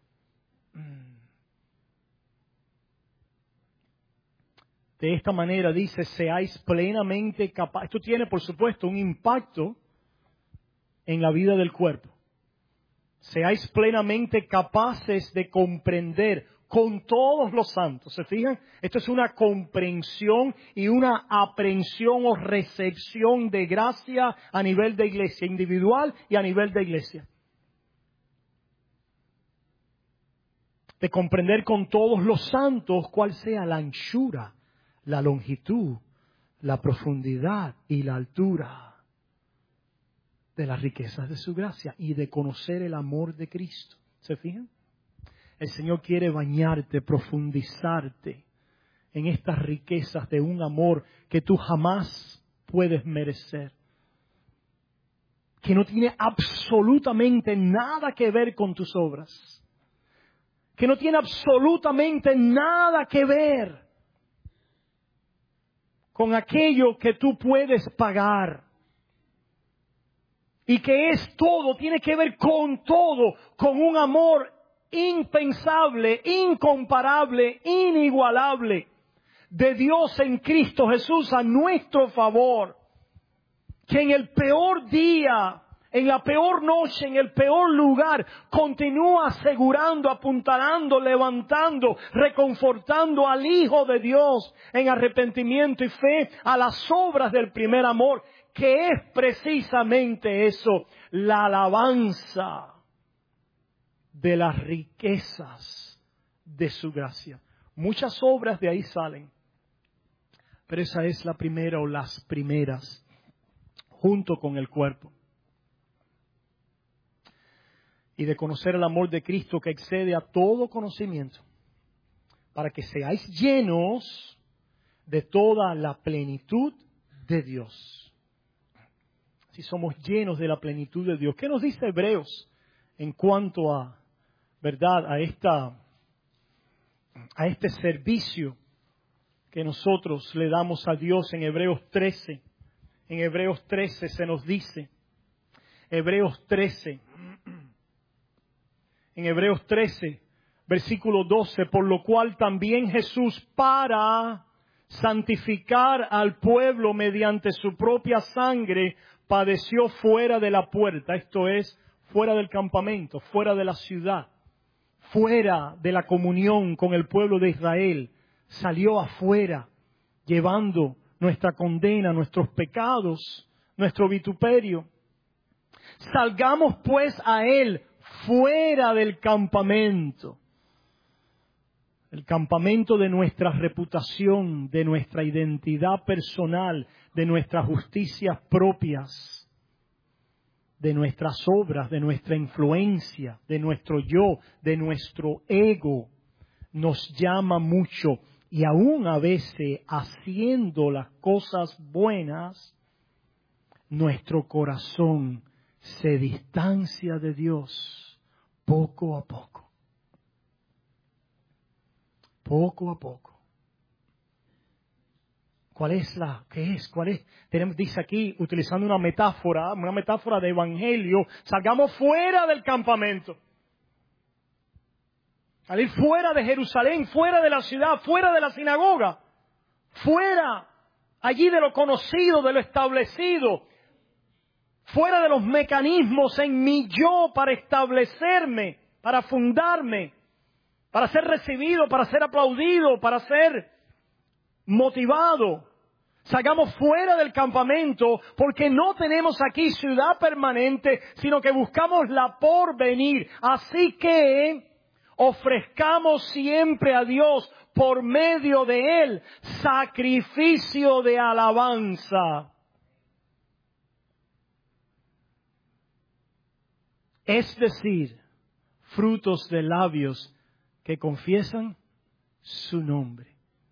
De esta manera dice, seáis plenamente capaces. Esto tiene, por supuesto, un impacto en la vida del cuerpo. Seáis plenamente capaces de comprender con todos los santos. ¿Se fijan? Esto es una comprensión y una aprehensión o recepción de gracia a nivel de iglesia, individual y a nivel de iglesia. De comprender con todos los santos cuál sea la anchura, la longitud, la profundidad y la altura de las riquezas de su gracia y de conocer el amor de Cristo. ¿Se fijan? El Señor quiere bañarte, profundizarte en estas riquezas de un amor que tú jamás puedes merecer. Que no tiene absolutamente nada que ver con tus obras. Que no tiene absolutamente nada que ver con aquello que tú puedes pagar. Y que es todo, tiene que ver con todo, con un amor impensable, incomparable, inigualable de Dios en Cristo Jesús a nuestro favor, que en el peor día, en la peor noche, en el peor lugar, continúa asegurando, apuntalando, levantando, reconfortando al Hijo de Dios en arrepentimiento y fe a las obras del primer amor, que es precisamente eso, la alabanza de las riquezas de su gracia. Muchas obras de ahí salen, pero esa es la primera o las primeras, junto con el cuerpo. Y de conocer el amor de Cristo que excede a todo conocimiento, para que seáis llenos de toda la plenitud de Dios. Si somos llenos de la plenitud de Dios, ¿qué nos dice Hebreos en cuanto a, verdad, a esta, a este servicio que nosotros le damos a Dios en Hebreos trece? En Hebreos trece se nos dice, Hebreos trece, en Hebreos trece, versículo doce, por lo cual también Jesús, para santificar al pueblo mediante su propia sangre, padeció fuera de la puerta, esto es, fuera del campamento, fuera de la ciudad, fuera de la comunión con el pueblo de Israel, salió afuera, llevando nuestra condena, nuestros pecados, nuestro vituperio. Salgamos pues a Él fuera del campamento, el campamento de nuestra reputación, de nuestra identidad personal, de nuestras justicias propias, de nuestras obras, de nuestra influencia, de nuestro yo, de nuestro ego. Nos llama mucho y aún a veces haciendo las cosas buenas, nuestro corazón se distancia de Dios poco a poco. Poco a poco. ¿Cuál es la? ¿Qué es? ¿Cuál es? Tenemos, dice aquí, utilizando una metáfora, una metáfora de evangelio, salgamos fuera del campamento. Salir fuera de Jerusalén, fuera de la ciudad, fuera de la sinagoga, fuera allí de lo conocido, de lo establecido, fuera de los mecanismos en mi yo para establecerme, para fundarme, para ser recibido, para ser aplaudido, para ser motivado. Salgamos fuera del campamento porque no tenemos aquí ciudad permanente, sino que buscamos la porvenir. Así que ofrezcamos siempre a Dios por medio de Él sacrificio de alabanza. Es decir, frutos de labios que confiesan su nombre.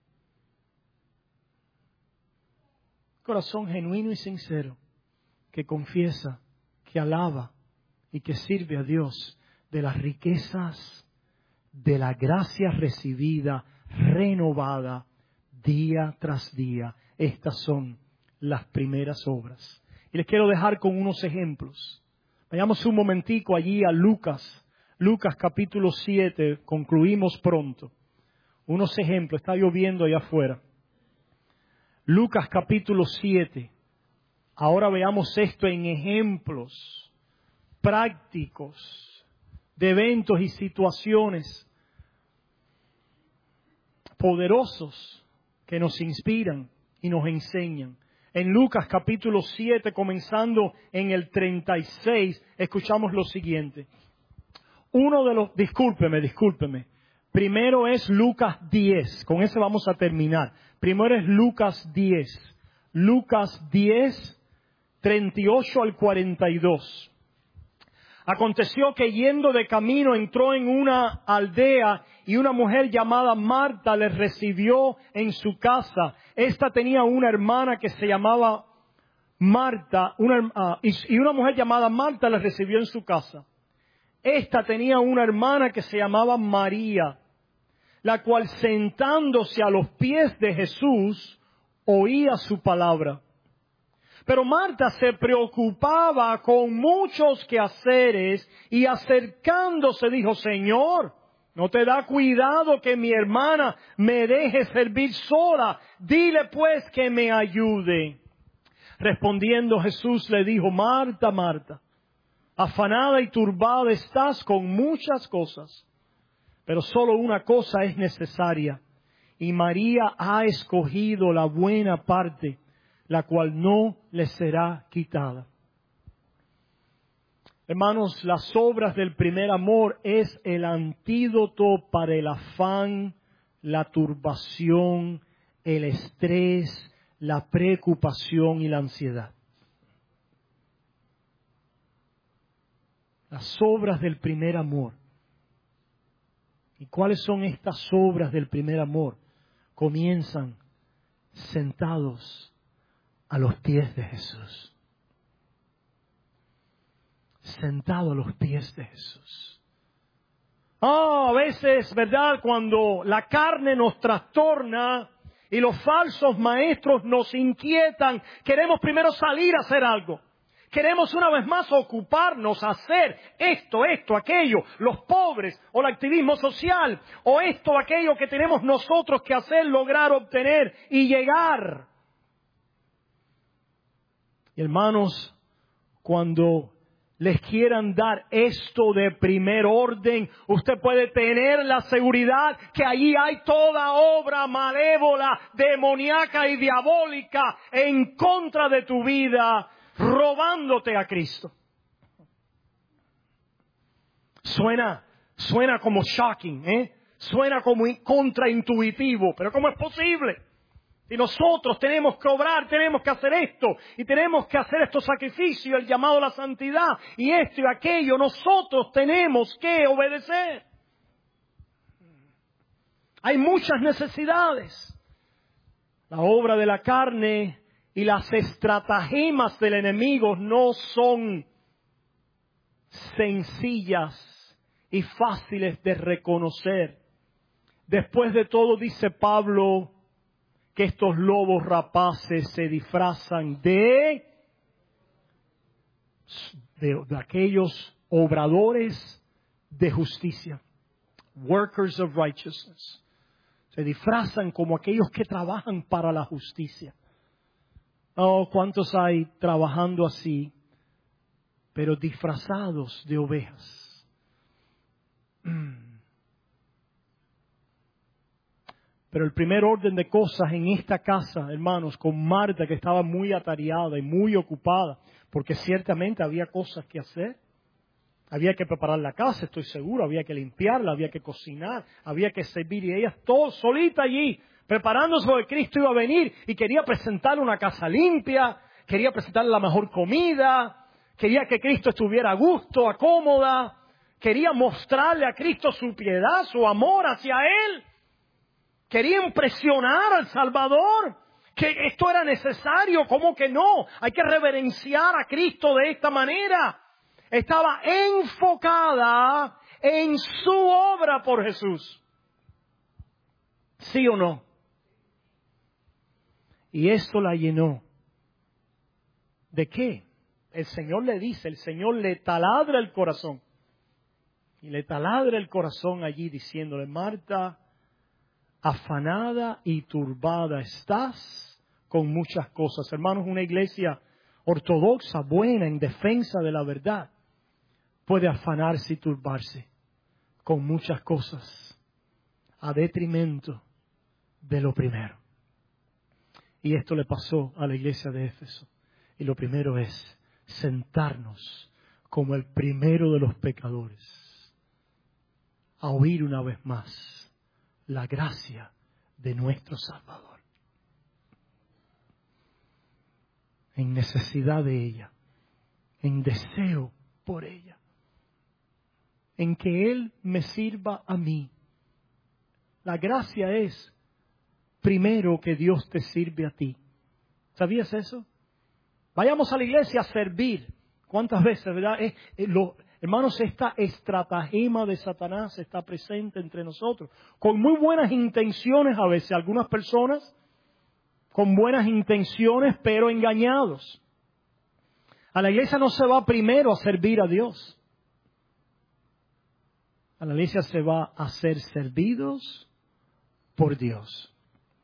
Corazón genuino y sincero que confiesa, que alaba y que sirve a Dios de las riquezas de la gracia recibida, renovada día tras día. Estas son las primeras obras. Y les quiero dejar con unos ejemplos. Vayamos un momentico allí a Lucas, Lucas capítulo siete, concluimos pronto. Unos ejemplos, está lloviendo allá afuera. Lucas capítulo siete. Ahora veamos esto en ejemplos prácticos de eventos y situaciones poderosos que nos inspiran y nos enseñan. En Lucas capítulo siete, comenzando en el treinta y seis, escuchamos lo siguiente. Uno de los, discúlpeme, discúlpeme. Primero es Lucas diez, con ese vamos a terminar. Primero es Lucas diez. Lucas diez, treinta y ocho al cuarenta y dos. Aconteció que yendo de camino entró en una aldea y una mujer llamada Marta le recibió en su casa. Esta tenía una hermana que se llamaba Marta, una, uh, y, y una mujer llamada Marta le recibió en su casa. Esta tenía una hermana que se llamaba María, la cual sentándose a los pies de Jesús oía su palabra. Pero Marta se preocupaba con muchos quehaceres y acercándose dijo, Señor, ¿no te da cuidado que mi hermana me deje servir sola? Dile pues que me ayude. Respondiendo Jesús le dijo, Marta, Marta, Afanada y turbada estás con muchas cosas, pero solo una cosa es necesaria. Y María ha escogido la buena parte, la cual no le será quitada. Hermanos, las obras del primer amor es el antídoto para el afán, la turbación, el estrés, la preocupación y la ansiedad. Las obras del primer amor. ¿Y cuáles son estas obras del primer amor? Comienzan sentados a los pies de Jesús. Sentado a los pies de Jesús. Ah, a veces, ¿verdad? Cuando la carne nos trastorna y los falsos maestros nos inquietan, queremos primero salir a hacer algo. Queremos una vez más ocuparnos, hacer esto, esto, aquello, los pobres, o el activismo social, o esto, aquello que tenemos nosotros que hacer, lograr, obtener y llegar. Y hermanos, cuando les quieran dar esto de primer orden, usted puede tener la seguridad que allí hay toda obra malévola, demoníaca y diabólica en contra de tu vida, robándote a Cristo. Suena, suena como shocking, ¿eh? Suena como contraintuitivo, pero ¿cómo es posible? Si nosotros tenemos que obrar, tenemos que hacer esto, y tenemos que hacer estos sacrificios, el llamado a la santidad, y esto y aquello, nosotros tenemos que obedecer. Hay muchas necesidades. La obra de la carne y las estratagemas del enemigo no son sencillas y fáciles de reconocer. Después de todo, dice Pablo, que estos lobos rapaces se disfrazan de, de, de aquellos obradores de justicia, workers of righteousness. Se disfrazan como aquellos que trabajan para la justicia. Oh, ¿cuántos hay trabajando así, pero disfrazados de ovejas? Pero el primer orden de cosas en esta casa, hermanos, con Marta, que estaba muy atareada y muy ocupada, porque ciertamente había cosas que hacer. Había que preparar la casa, estoy seguro, había que limpiarla, había que cocinar, había que servir, y ella todo solita allí, preparándose porque Cristo iba a venir, y quería presentarle una casa limpia, quería presentarle la mejor comida, quería que Cristo estuviera a gusto, a cómoda, quería mostrarle a Cristo su piedad, su amor hacia Él. Quería impresionar al Salvador, que esto era necesario, ¿cómo que no? Hay que reverenciar a Cristo de esta manera. Estaba enfocada en su obra por Jesús. ¿Sí o no? Y esto la llenó. ¿De qué? El Señor le dice, el Señor le taladra el corazón. Y le taladra el corazón allí diciéndole, Marta, afanada y turbada estás con muchas cosas. Hermanos, una iglesia ortodoxa, buena, en defensa de la verdad, puede afanarse y turbarse con muchas cosas a detrimento de lo primero. Y esto le pasó a la iglesia de Éfeso. Y lo primero es sentarnos como el primero de los pecadores a oír una vez más la gracia de nuestro Salvador. En necesidad de ella, en deseo por ella, en que Él me sirva a mí. La gracia es primero que Dios te sirve a ti. ¿Sabías eso? Vayamos a la iglesia a servir. ¿Cuántas veces, verdad? Es, es lo, hermanos, esta estratagema de Satanás está presente entre nosotros. Con muy buenas intenciones a veces, algunas personas con buenas intenciones, pero engañados. A la iglesia no se va primero a servir a Dios. A la iglesia se va a ser servidos por Dios.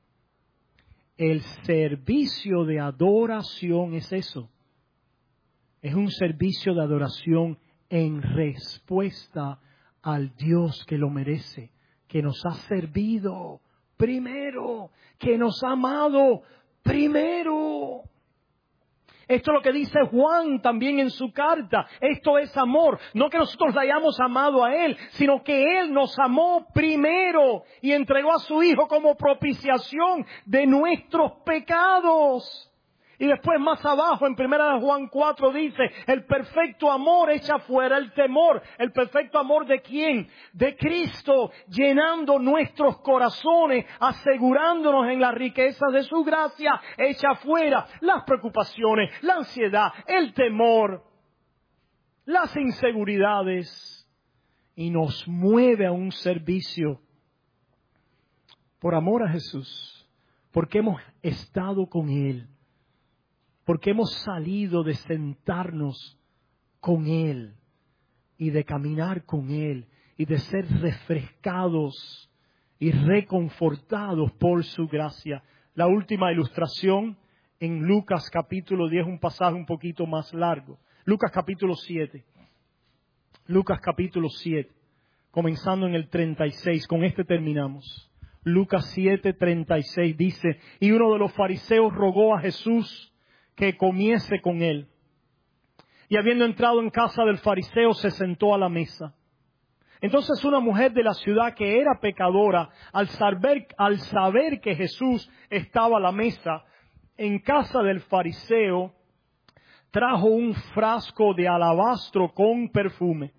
El servicio de adoración es eso. Es un servicio de adoración en respuesta al Dios que lo merece, que nos ha servido primero, que nos ha amado primero. Esto es lo que dice Juan también en su carta. Esto es amor. No que nosotros le hayamos amado a Él, sino que Él nos amó primero y entregó a su Hijo como propiciación de nuestros pecados. Y después más abajo en primera de Juan cuatro dice, el perfecto amor echa fuera el temor. ¿El perfecto amor de quién? De Cristo, llenando nuestros corazones, asegurándonos en las riquezas de su gracia, echa fuera las preocupaciones, la ansiedad, el temor, las inseguridades, y nos mueve a un servicio por amor a Jesús, porque hemos estado con Él. Porque hemos salido de sentarnos con Él y de caminar con Él y de ser refrescados y reconfortados por su gracia. La última ilustración en Lucas capítulo diez, un pasaje un poquito más largo. Lucas capítulo siete. Lucas capítulo siete, comenzando en el treinta y seis. Con este terminamos. Lucas siete, treinta y seis dice, y uno de los fariseos rogó a Jesús que comiese con él. Y habiendo entrado en casa del fariseo, se sentó a la mesa. Entonces una mujer de la ciudad que era pecadora, al saber, al saber que Jesús estaba a la mesa en casa del fariseo, trajo un frasco de alabastro con perfume.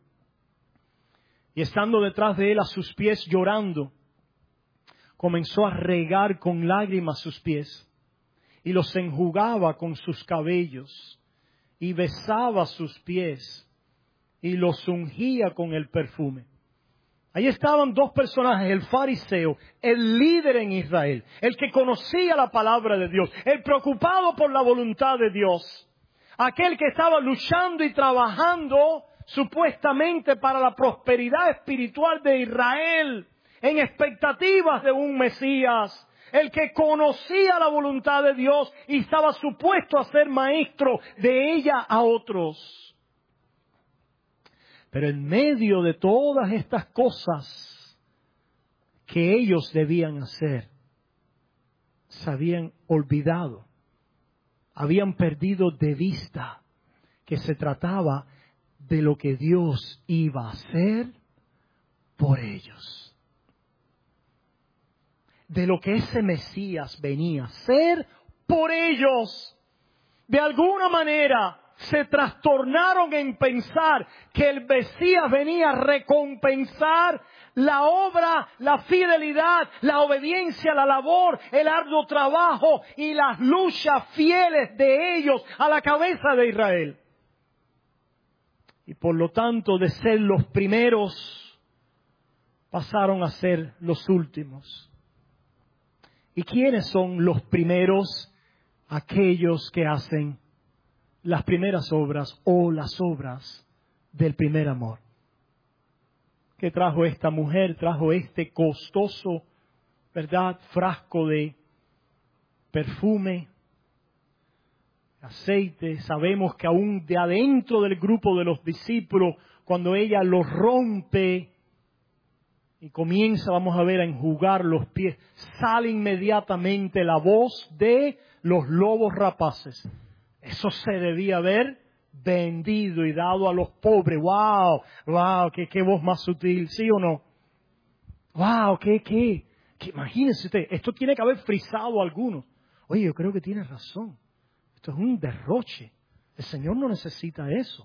Y estando detrás de él a sus pies llorando, comenzó a regar con lágrimas sus pies. Y los enjugaba con sus cabellos, y besaba sus pies, y los ungía con el perfume. Ahí estaban dos personajes, el fariseo, el líder en Israel, el que conocía la palabra de Dios, el preocupado por la voluntad de Dios, aquel que estaba luchando y trabajando supuestamente para la prosperidad espiritual de Israel, en expectativas de un Mesías. El que conocía la voluntad de Dios y estaba supuesto a ser maestro de ella a otros. Pero en medio de todas estas cosas que ellos debían hacer, se habían olvidado, habían perdido de vista que se trataba de lo que Dios iba a hacer por ellos. De lo que ese Mesías venía a ser por ellos. De alguna manera se trastornaron en pensar que el Mesías venía a recompensar la obra, la fidelidad, la obediencia, la labor, el arduo trabajo y las luchas fieles de ellos a la cabeza de Israel. Y por lo tanto, de ser los primeros, pasaron a ser los últimos. ¿Y quiénes son los primeros? Aquellos que hacen las primeras obras o las obras del primer amor. ¿Qué trajo esta mujer? Trajo este costoso, ¿verdad?, frasco de perfume, aceite. Sabemos que aún de adentro del grupo de los discípulos, cuando ella lo rompe y comienza, vamos a ver, a enjugar los pies, sale inmediatamente la voz de los lobos rapaces. Eso se debía haber vendido y dado a los pobres. ¡Wow! ¡Wow! ¡Qué, qué voz más sutil! ¿Sí o no? ¡Wow! ¿Qué, qué? ¿Qué? Imagínense usted, esto tiene que haber frisado a algunos. Oye, yo creo que tiene razón. Esto es un derroche. El Señor no necesita eso.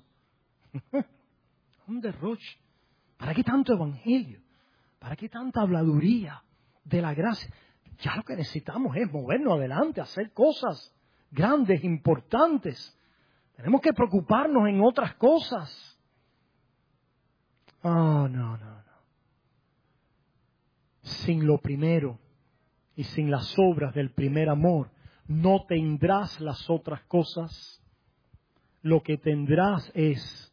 Un derroche. ¿Para qué tanto evangelio? ¿Para qué tanta habladuría de la gracia? Ya lo que necesitamos es movernos adelante, hacer cosas grandes, importantes. Tenemos que preocuparnos en otras cosas. Oh, no, no, no. Sin lo primero y sin las obras del primer amor, no tendrás las otras cosas. Lo que tendrás es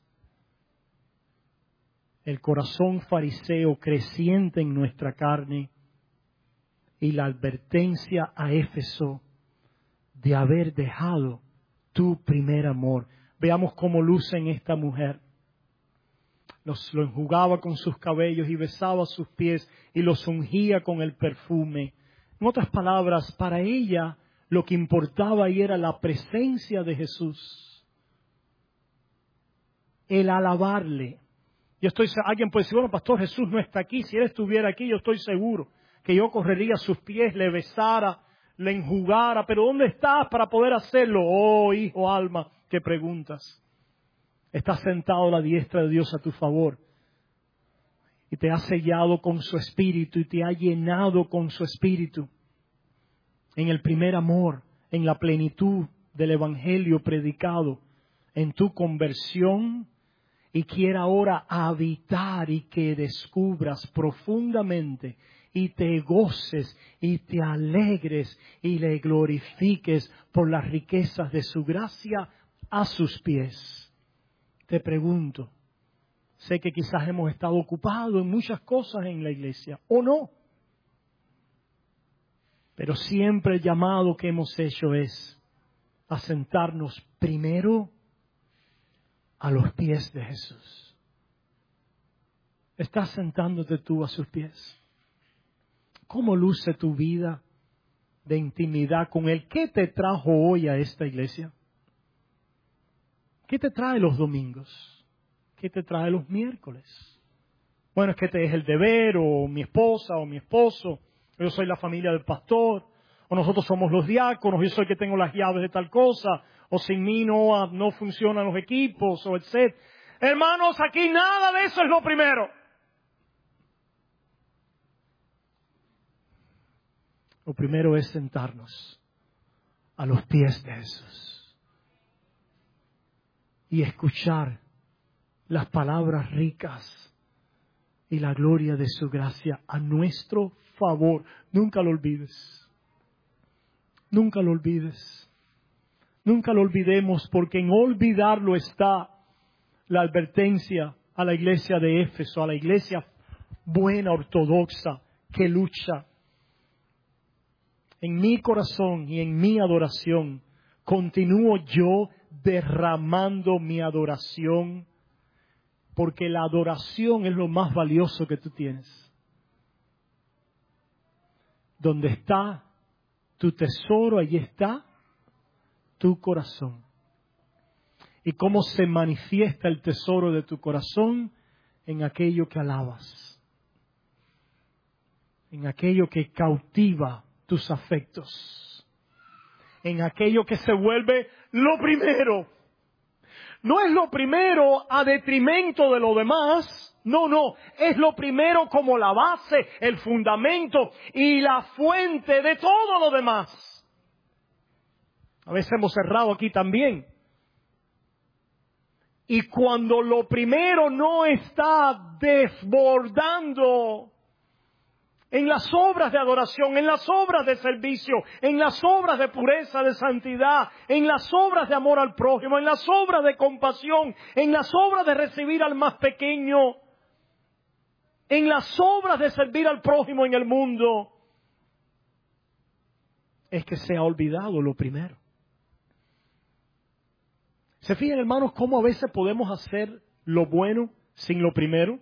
el corazón fariseo creciente en nuestra carne y la advertencia a Éfeso de haber dejado tu primer amor, Veamos cómo luce en esta mujer. Los, lo enjugaba con sus cabellos y besaba sus pies y los ungía con el perfume. En otras palabras, para ella lo que importaba ahí era la presencia de Jesús. El alabarle. Yo estoy, alguien puede decir, bueno, pastor, Jesús no está aquí. Si Él estuviera aquí, yo estoy seguro que yo correría a sus pies, le besara, le enjugara. Pero ¿dónde estás para poder hacerlo? Oh, hijo, alma, ¿qué preguntas? Estás sentado a la diestra de Dios a tu favor. Y te ha sellado con su espíritu y te ha llenado con su espíritu. En el primer amor, en la plenitud del evangelio predicado, en tu conversión, y quiere ahora habitar y que descubras profundamente y te goces y te alegres y le glorifiques por las riquezas de su gracia a sus pies. Te pregunto, sé que quizás hemos estado ocupados en muchas cosas en la iglesia, o no. Pero siempre el llamado que hemos hecho es a sentarnos primero a los pies de Jesús. ¿Estás sentándote tú a sus pies? ¿Cómo luce tu vida de intimidad con Él? ¿Qué te trajo hoy a esta iglesia? ¿Qué te trae los domingos? ¿Qué te trae los miércoles? Bueno, es que te es el deber, o mi esposa, o mi esposo, yo soy la familia del pastor, o nosotros somos los diáconos, yo soy el que tengo las llaves de tal cosa, o sin mí no, no funcionan los equipos, o etcétera. Hermanos, aquí nada de eso es lo primero. Lo primero es sentarnos a los pies de Jesús y escuchar las palabras ricas y la gloria de su gracia a nuestro favor. Nunca lo olvides. Nunca lo olvides. Nunca lo olvidemos, porque en olvidarlo está la advertencia a la iglesia de Éfeso, a la iglesia buena, ortodoxa, que lucha. En mi corazón y en mi adoración continúo yo derramando mi adoración, porque la adoración es lo más valioso que tú tienes. Donde está tu tesoro, allí está tu corazón. ¿Y cómo se manifiesta el tesoro de tu corazón? En aquello que alabas, en aquello que cautiva tus afectos, en aquello que se vuelve lo primero. No es lo primero a detrimento de lo demás, no, no, es lo primero como la base, el fundamento y la fuente de todo lo demás. A veces hemos cerrado aquí también. Y cuando lo primero no está desbordando en las obras de adoración, en las obras de servicio, en las obras de pureza, de santidad, en las obras de amor al prójimo, en las obras de compasión, en las obras de recibir al más pequeño, en las obras de servir al prójimo en el mundo, es que se ha olvidado lo primero. ¿Se fijan, hermanos, cómo a veces podemos hacer lo bueno sin lo primero?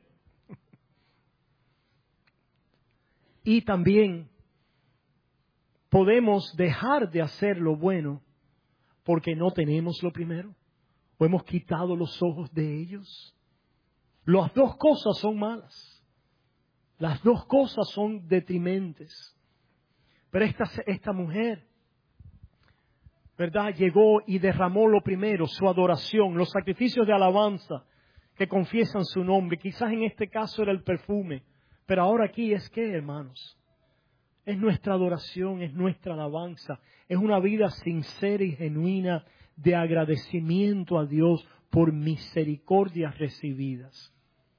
Y también podemos dejar de hacer lo bueno porque no tenemos lo primero, o hemos quitado los ojos de ellos. Las dos cosas son malas. Las dos cosas son detrimentes. Pero esta, esta mujer, ¿verdad?, llegó y derramó lo primero, su adoración, los sacrificios de alabanza que confiesan su nombre. Quizás en este caso era el perfume. Pero ahora aquí es que, hermanos, es nuestra adoración, es nuestra alabanza, es una vida sincera y genuina de agradecimiento a Dios por misericordias recibidas.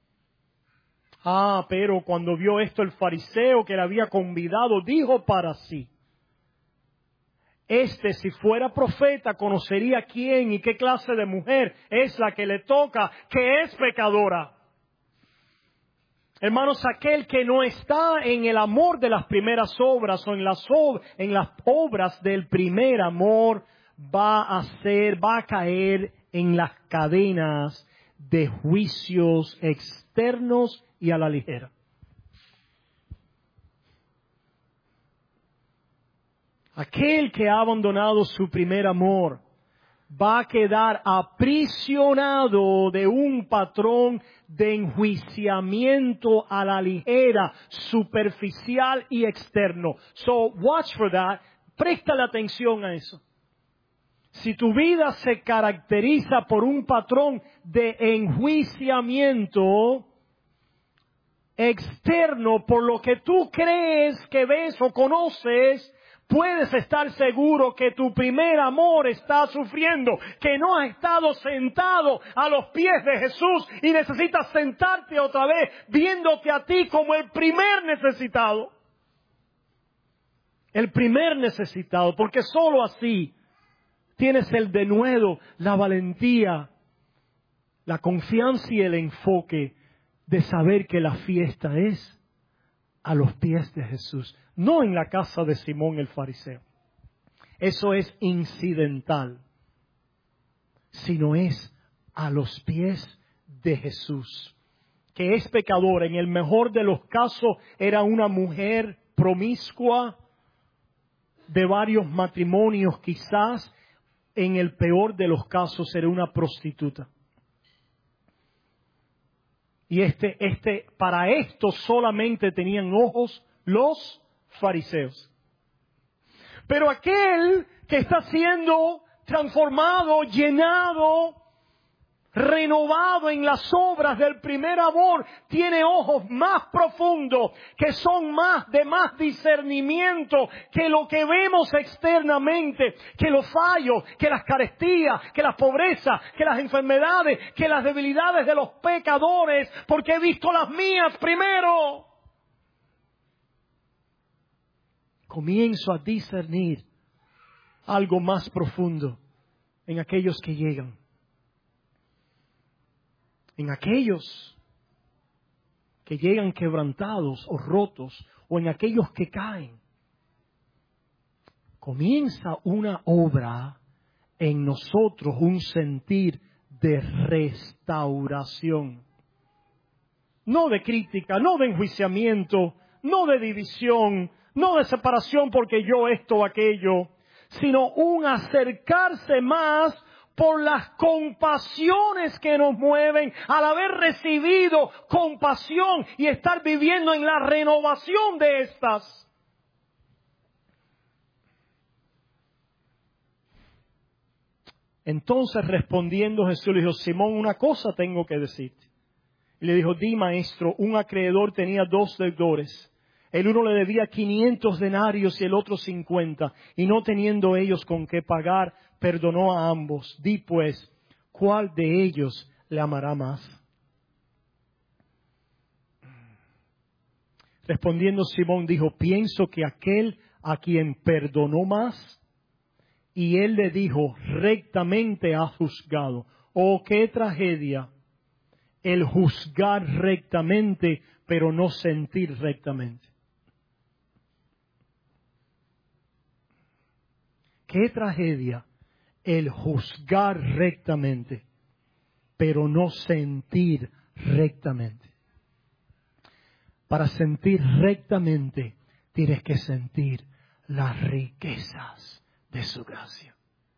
Ah, pero cuando vio esto el fariseo que le había convidado, dijo para sí: este, si fuera profeta, conocería quién y qué clase de mujer es la que le toca, que es pecadora. Hermanos, aquel que no está en el amor de las primeras obras o en las, ob- en las obras del primer amor va a ser, va a caer en las cadenas de juicios externos y a la ligera. Aquel que ha abandonado su primer amor va a quedar aprisionado de un patrón de enjuiciamiento a la ligera, superficial y externo. So, watch for that. Préstale atención a eso. Si tu vida se caracteriza por un patrón de enjuiciamiento externo por lo que tú crees que ves o conoces, puedes estar seguro que tu primer amor está sufriendo, que no has estado sentado a los pies de Jesús y necesitas sentarte otra vez viéndote a ti como el primer necesitado. El primer necesitado, porque sólo así tienes el denuedo, la valentía, la confianza y el enfoque de saber que la fiesta es a los pies de Jesús, no en la casa de Simón el fariseo. Eso es incidental, sino es a los pies de Jesús, que es pecador. En el mejor de los casos era una mujer promiscua de varios matrimonios, quizás en el peor de los casos era una prostituta. Y este, este, para esto solamente tenían ojos los fariseos. Pero aquel que está siendo transformado, llenado, renovado en las obras del primer amor, tiene ojos más profundos, que son más de más discernimiento que lo que vemos externamente, que los fallos, que las carestías, que las pobrezas, que las enfermedades, que las debilidades de los pecadores, porque he visto las mías primero. Comienzo a discernir algo más profundo en aquellos que llegan. En aquellos que llegan quebrantados o rotos, o en aquellos que caen. Comienza una obra en nosotros, un sentir de restauración. No de crítica, no de enjuiciamiento, no de división, no de separación porque yo esto o aquello, sino un acercarse más por las compasiones que nos mueven, al haber recibido compasión y estar viviendo en la renovación de estas. Entonces respondiendo Jesús le dijo: Simón, una cosa tengo que decirte. Y le dijo: di, maestro. Un acreedor tenía dos deudores. El uno le debía quinientos denarios y el otro cincuenta, y no teniendo ellos con qué pagar, perdonó a ambos. Di pues, ¿cuál de ellos le amará más? Respondiendo Simón dijo: pienso que aquel a quien perdonó más. Y él le dijo: rectamente has juzgado. Oh, qué tragedia el juzgar rectamente, pero no sentir rectamente. Qué tragedia el juzgar rectamente, pero no sentir rectamente. Para sentir rectamente, tienes que sentir las riquezas de su gracia.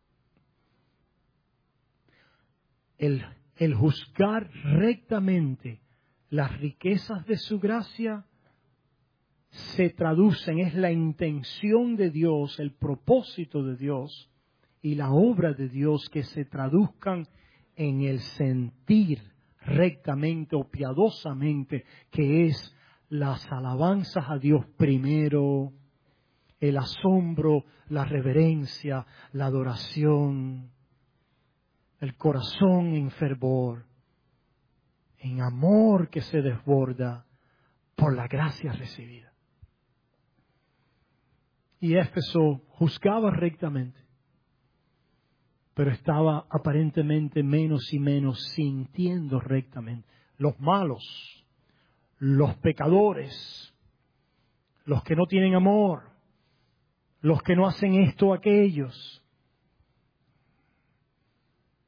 El, el juzgar rectamente las riquezas de su gracia se traducen, es la intención de Dios, el propósito de Dios y la obra de Dios que se traduzcan en el sentir rectamente o piadosamente, que es las alabanzas a Dios primero, el asombro, la reverencia, la adoración, el corazón en fervor, en amor que se desborda por la gracia recibida. Y Éfeso juzgaba rectamente, pero estaba aparentemente menos y menos sintiendo rectamente. Los malos, los pecadores, los que no tienen amor, los que no hacen esto o aquellos,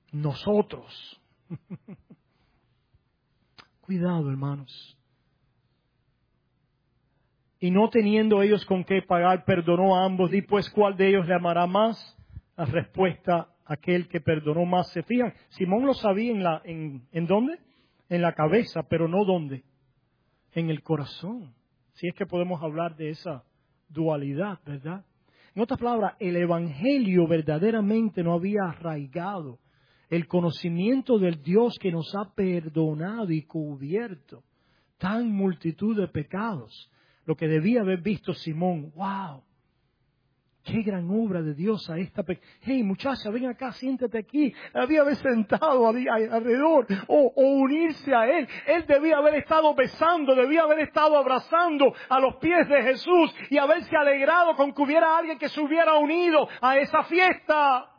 nosotros. Cuidado, hermanos. Y no teniendo ellos con qué pagar, perdonó a ambos. Y pues, ¿cuál de ellos le amará más? La respuesta, aquel que perdonó más. ¿Se fijan? Simón lo sabía en la, en, ¿en dónde? En la cabeza, pero no dónde. En el corazón. Si es que podemos hablar de esa dualidad, ¿verdad? En otras palabras, el Evangelio verdaderamente no había arraigado el conocimiento del Dios que nos ha perdonado y cubierto tan multitud de pecados. Lo que debía haber visto Simón, wow, qué gran obra de Dios a esta pe... Hey, muchacha, ven acá, siéntate aquí. Debía haber sentado alrededor o, o unirse a Él. Él debía haber estado besando, debía haber estado abrazando a los pies de Jesús y haberse alegrado con que hubiera alguien que se hubiera unido a esa fiesta.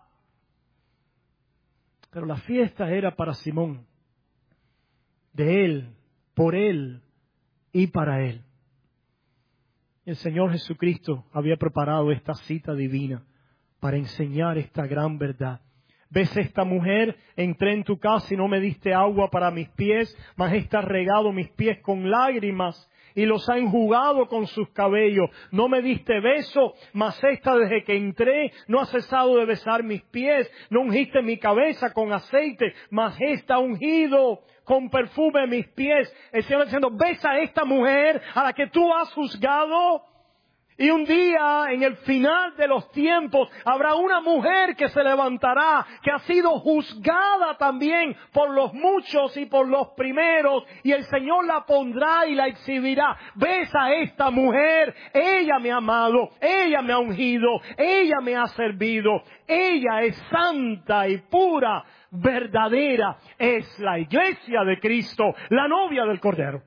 Pero la fiesta era para Simón, de Él, por Él y para Él. El Señor Jesucristo había preparado esta cita divina para enseñar esta gran verdad. ¿Ves esta mujer? Entré en tu casa y no me diste agua para mis pies, mas esta has regado mis pies con lágrimas y los ha enjugado con sus cabellos. No me diste beso, mas esta desde que entré no ha cesado de besar mis pies. No ungiste mi cabeza con aceite, mas esta ha ungido con perfume mis pies. El Señor diciendo, ¿ves a esta mujer a la que tú has juzgado? Y un día, en el final de los tiempos, habrá una mujer que se levantará, que ha sido juzgada también por los muchos y por los primeros, y el Señor la pondrá y la exhibirá. ¿Ves a esta mujer? Ella me ha amado, ella me ha ungido, ella me ha servido, ella es santa y pura, verdadera, es la iglesia de Cristo, la novia del Cordero.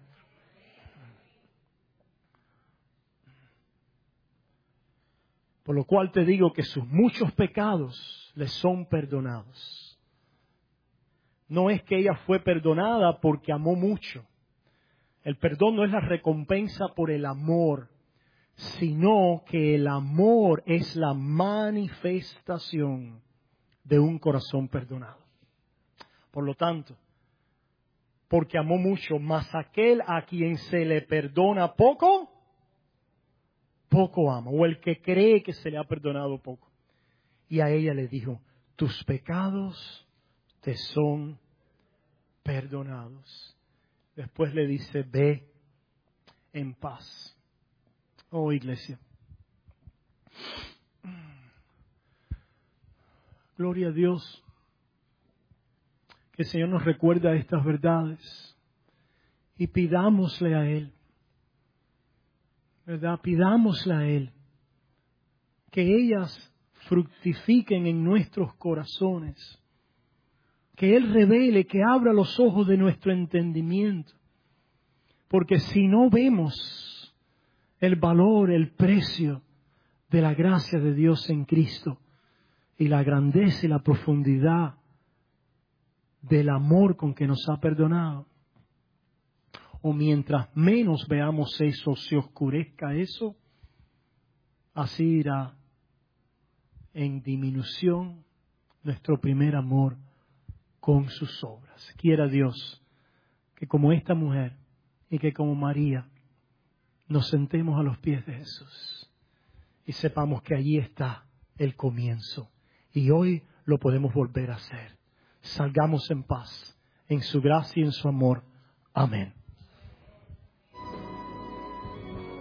Por lo cual te digo que sus muchos pecados les son perdonados. No es que ella fue perdonada porque amó mucho. El perdón no es la recompensa por el amor, sino que el amor es la manifestación de un corazón perdonado. Por lo tanto, porque amó mucho, mas aquel a quien se le perdona poco, poco ama, o el que cree que se le ha perdonado poco. Y a ella le dijo, tus pecados te son perdonados. Después le dice, ve en paz. Oh, iglesia. Gloria a Dios. Que el Señor nos recuerda estas verdades y pidámosle a Él, ¿verdad? Pidámosle a Él que ellas fructifiquen en nuestros corazones, que Él revele, que abra los ojos de nuestro entendimiento, porque si no vemos el valor, el precio de la gracia de Dios en Cristo y la grandeza y la profundidad del amor con que nos ha perdonado, o mientras menos veamos eso, se oscurezca eso, así irá en disminución nuestro primer amor con sus obras. Quiera Dios que como esta mujer y que como María nos sentemos a los pies de Jesús y sepamos que allí está el comienzo y hoy lo podemos volver a hacer. Salgamos en paz, en su gracia y en su amor. Amén.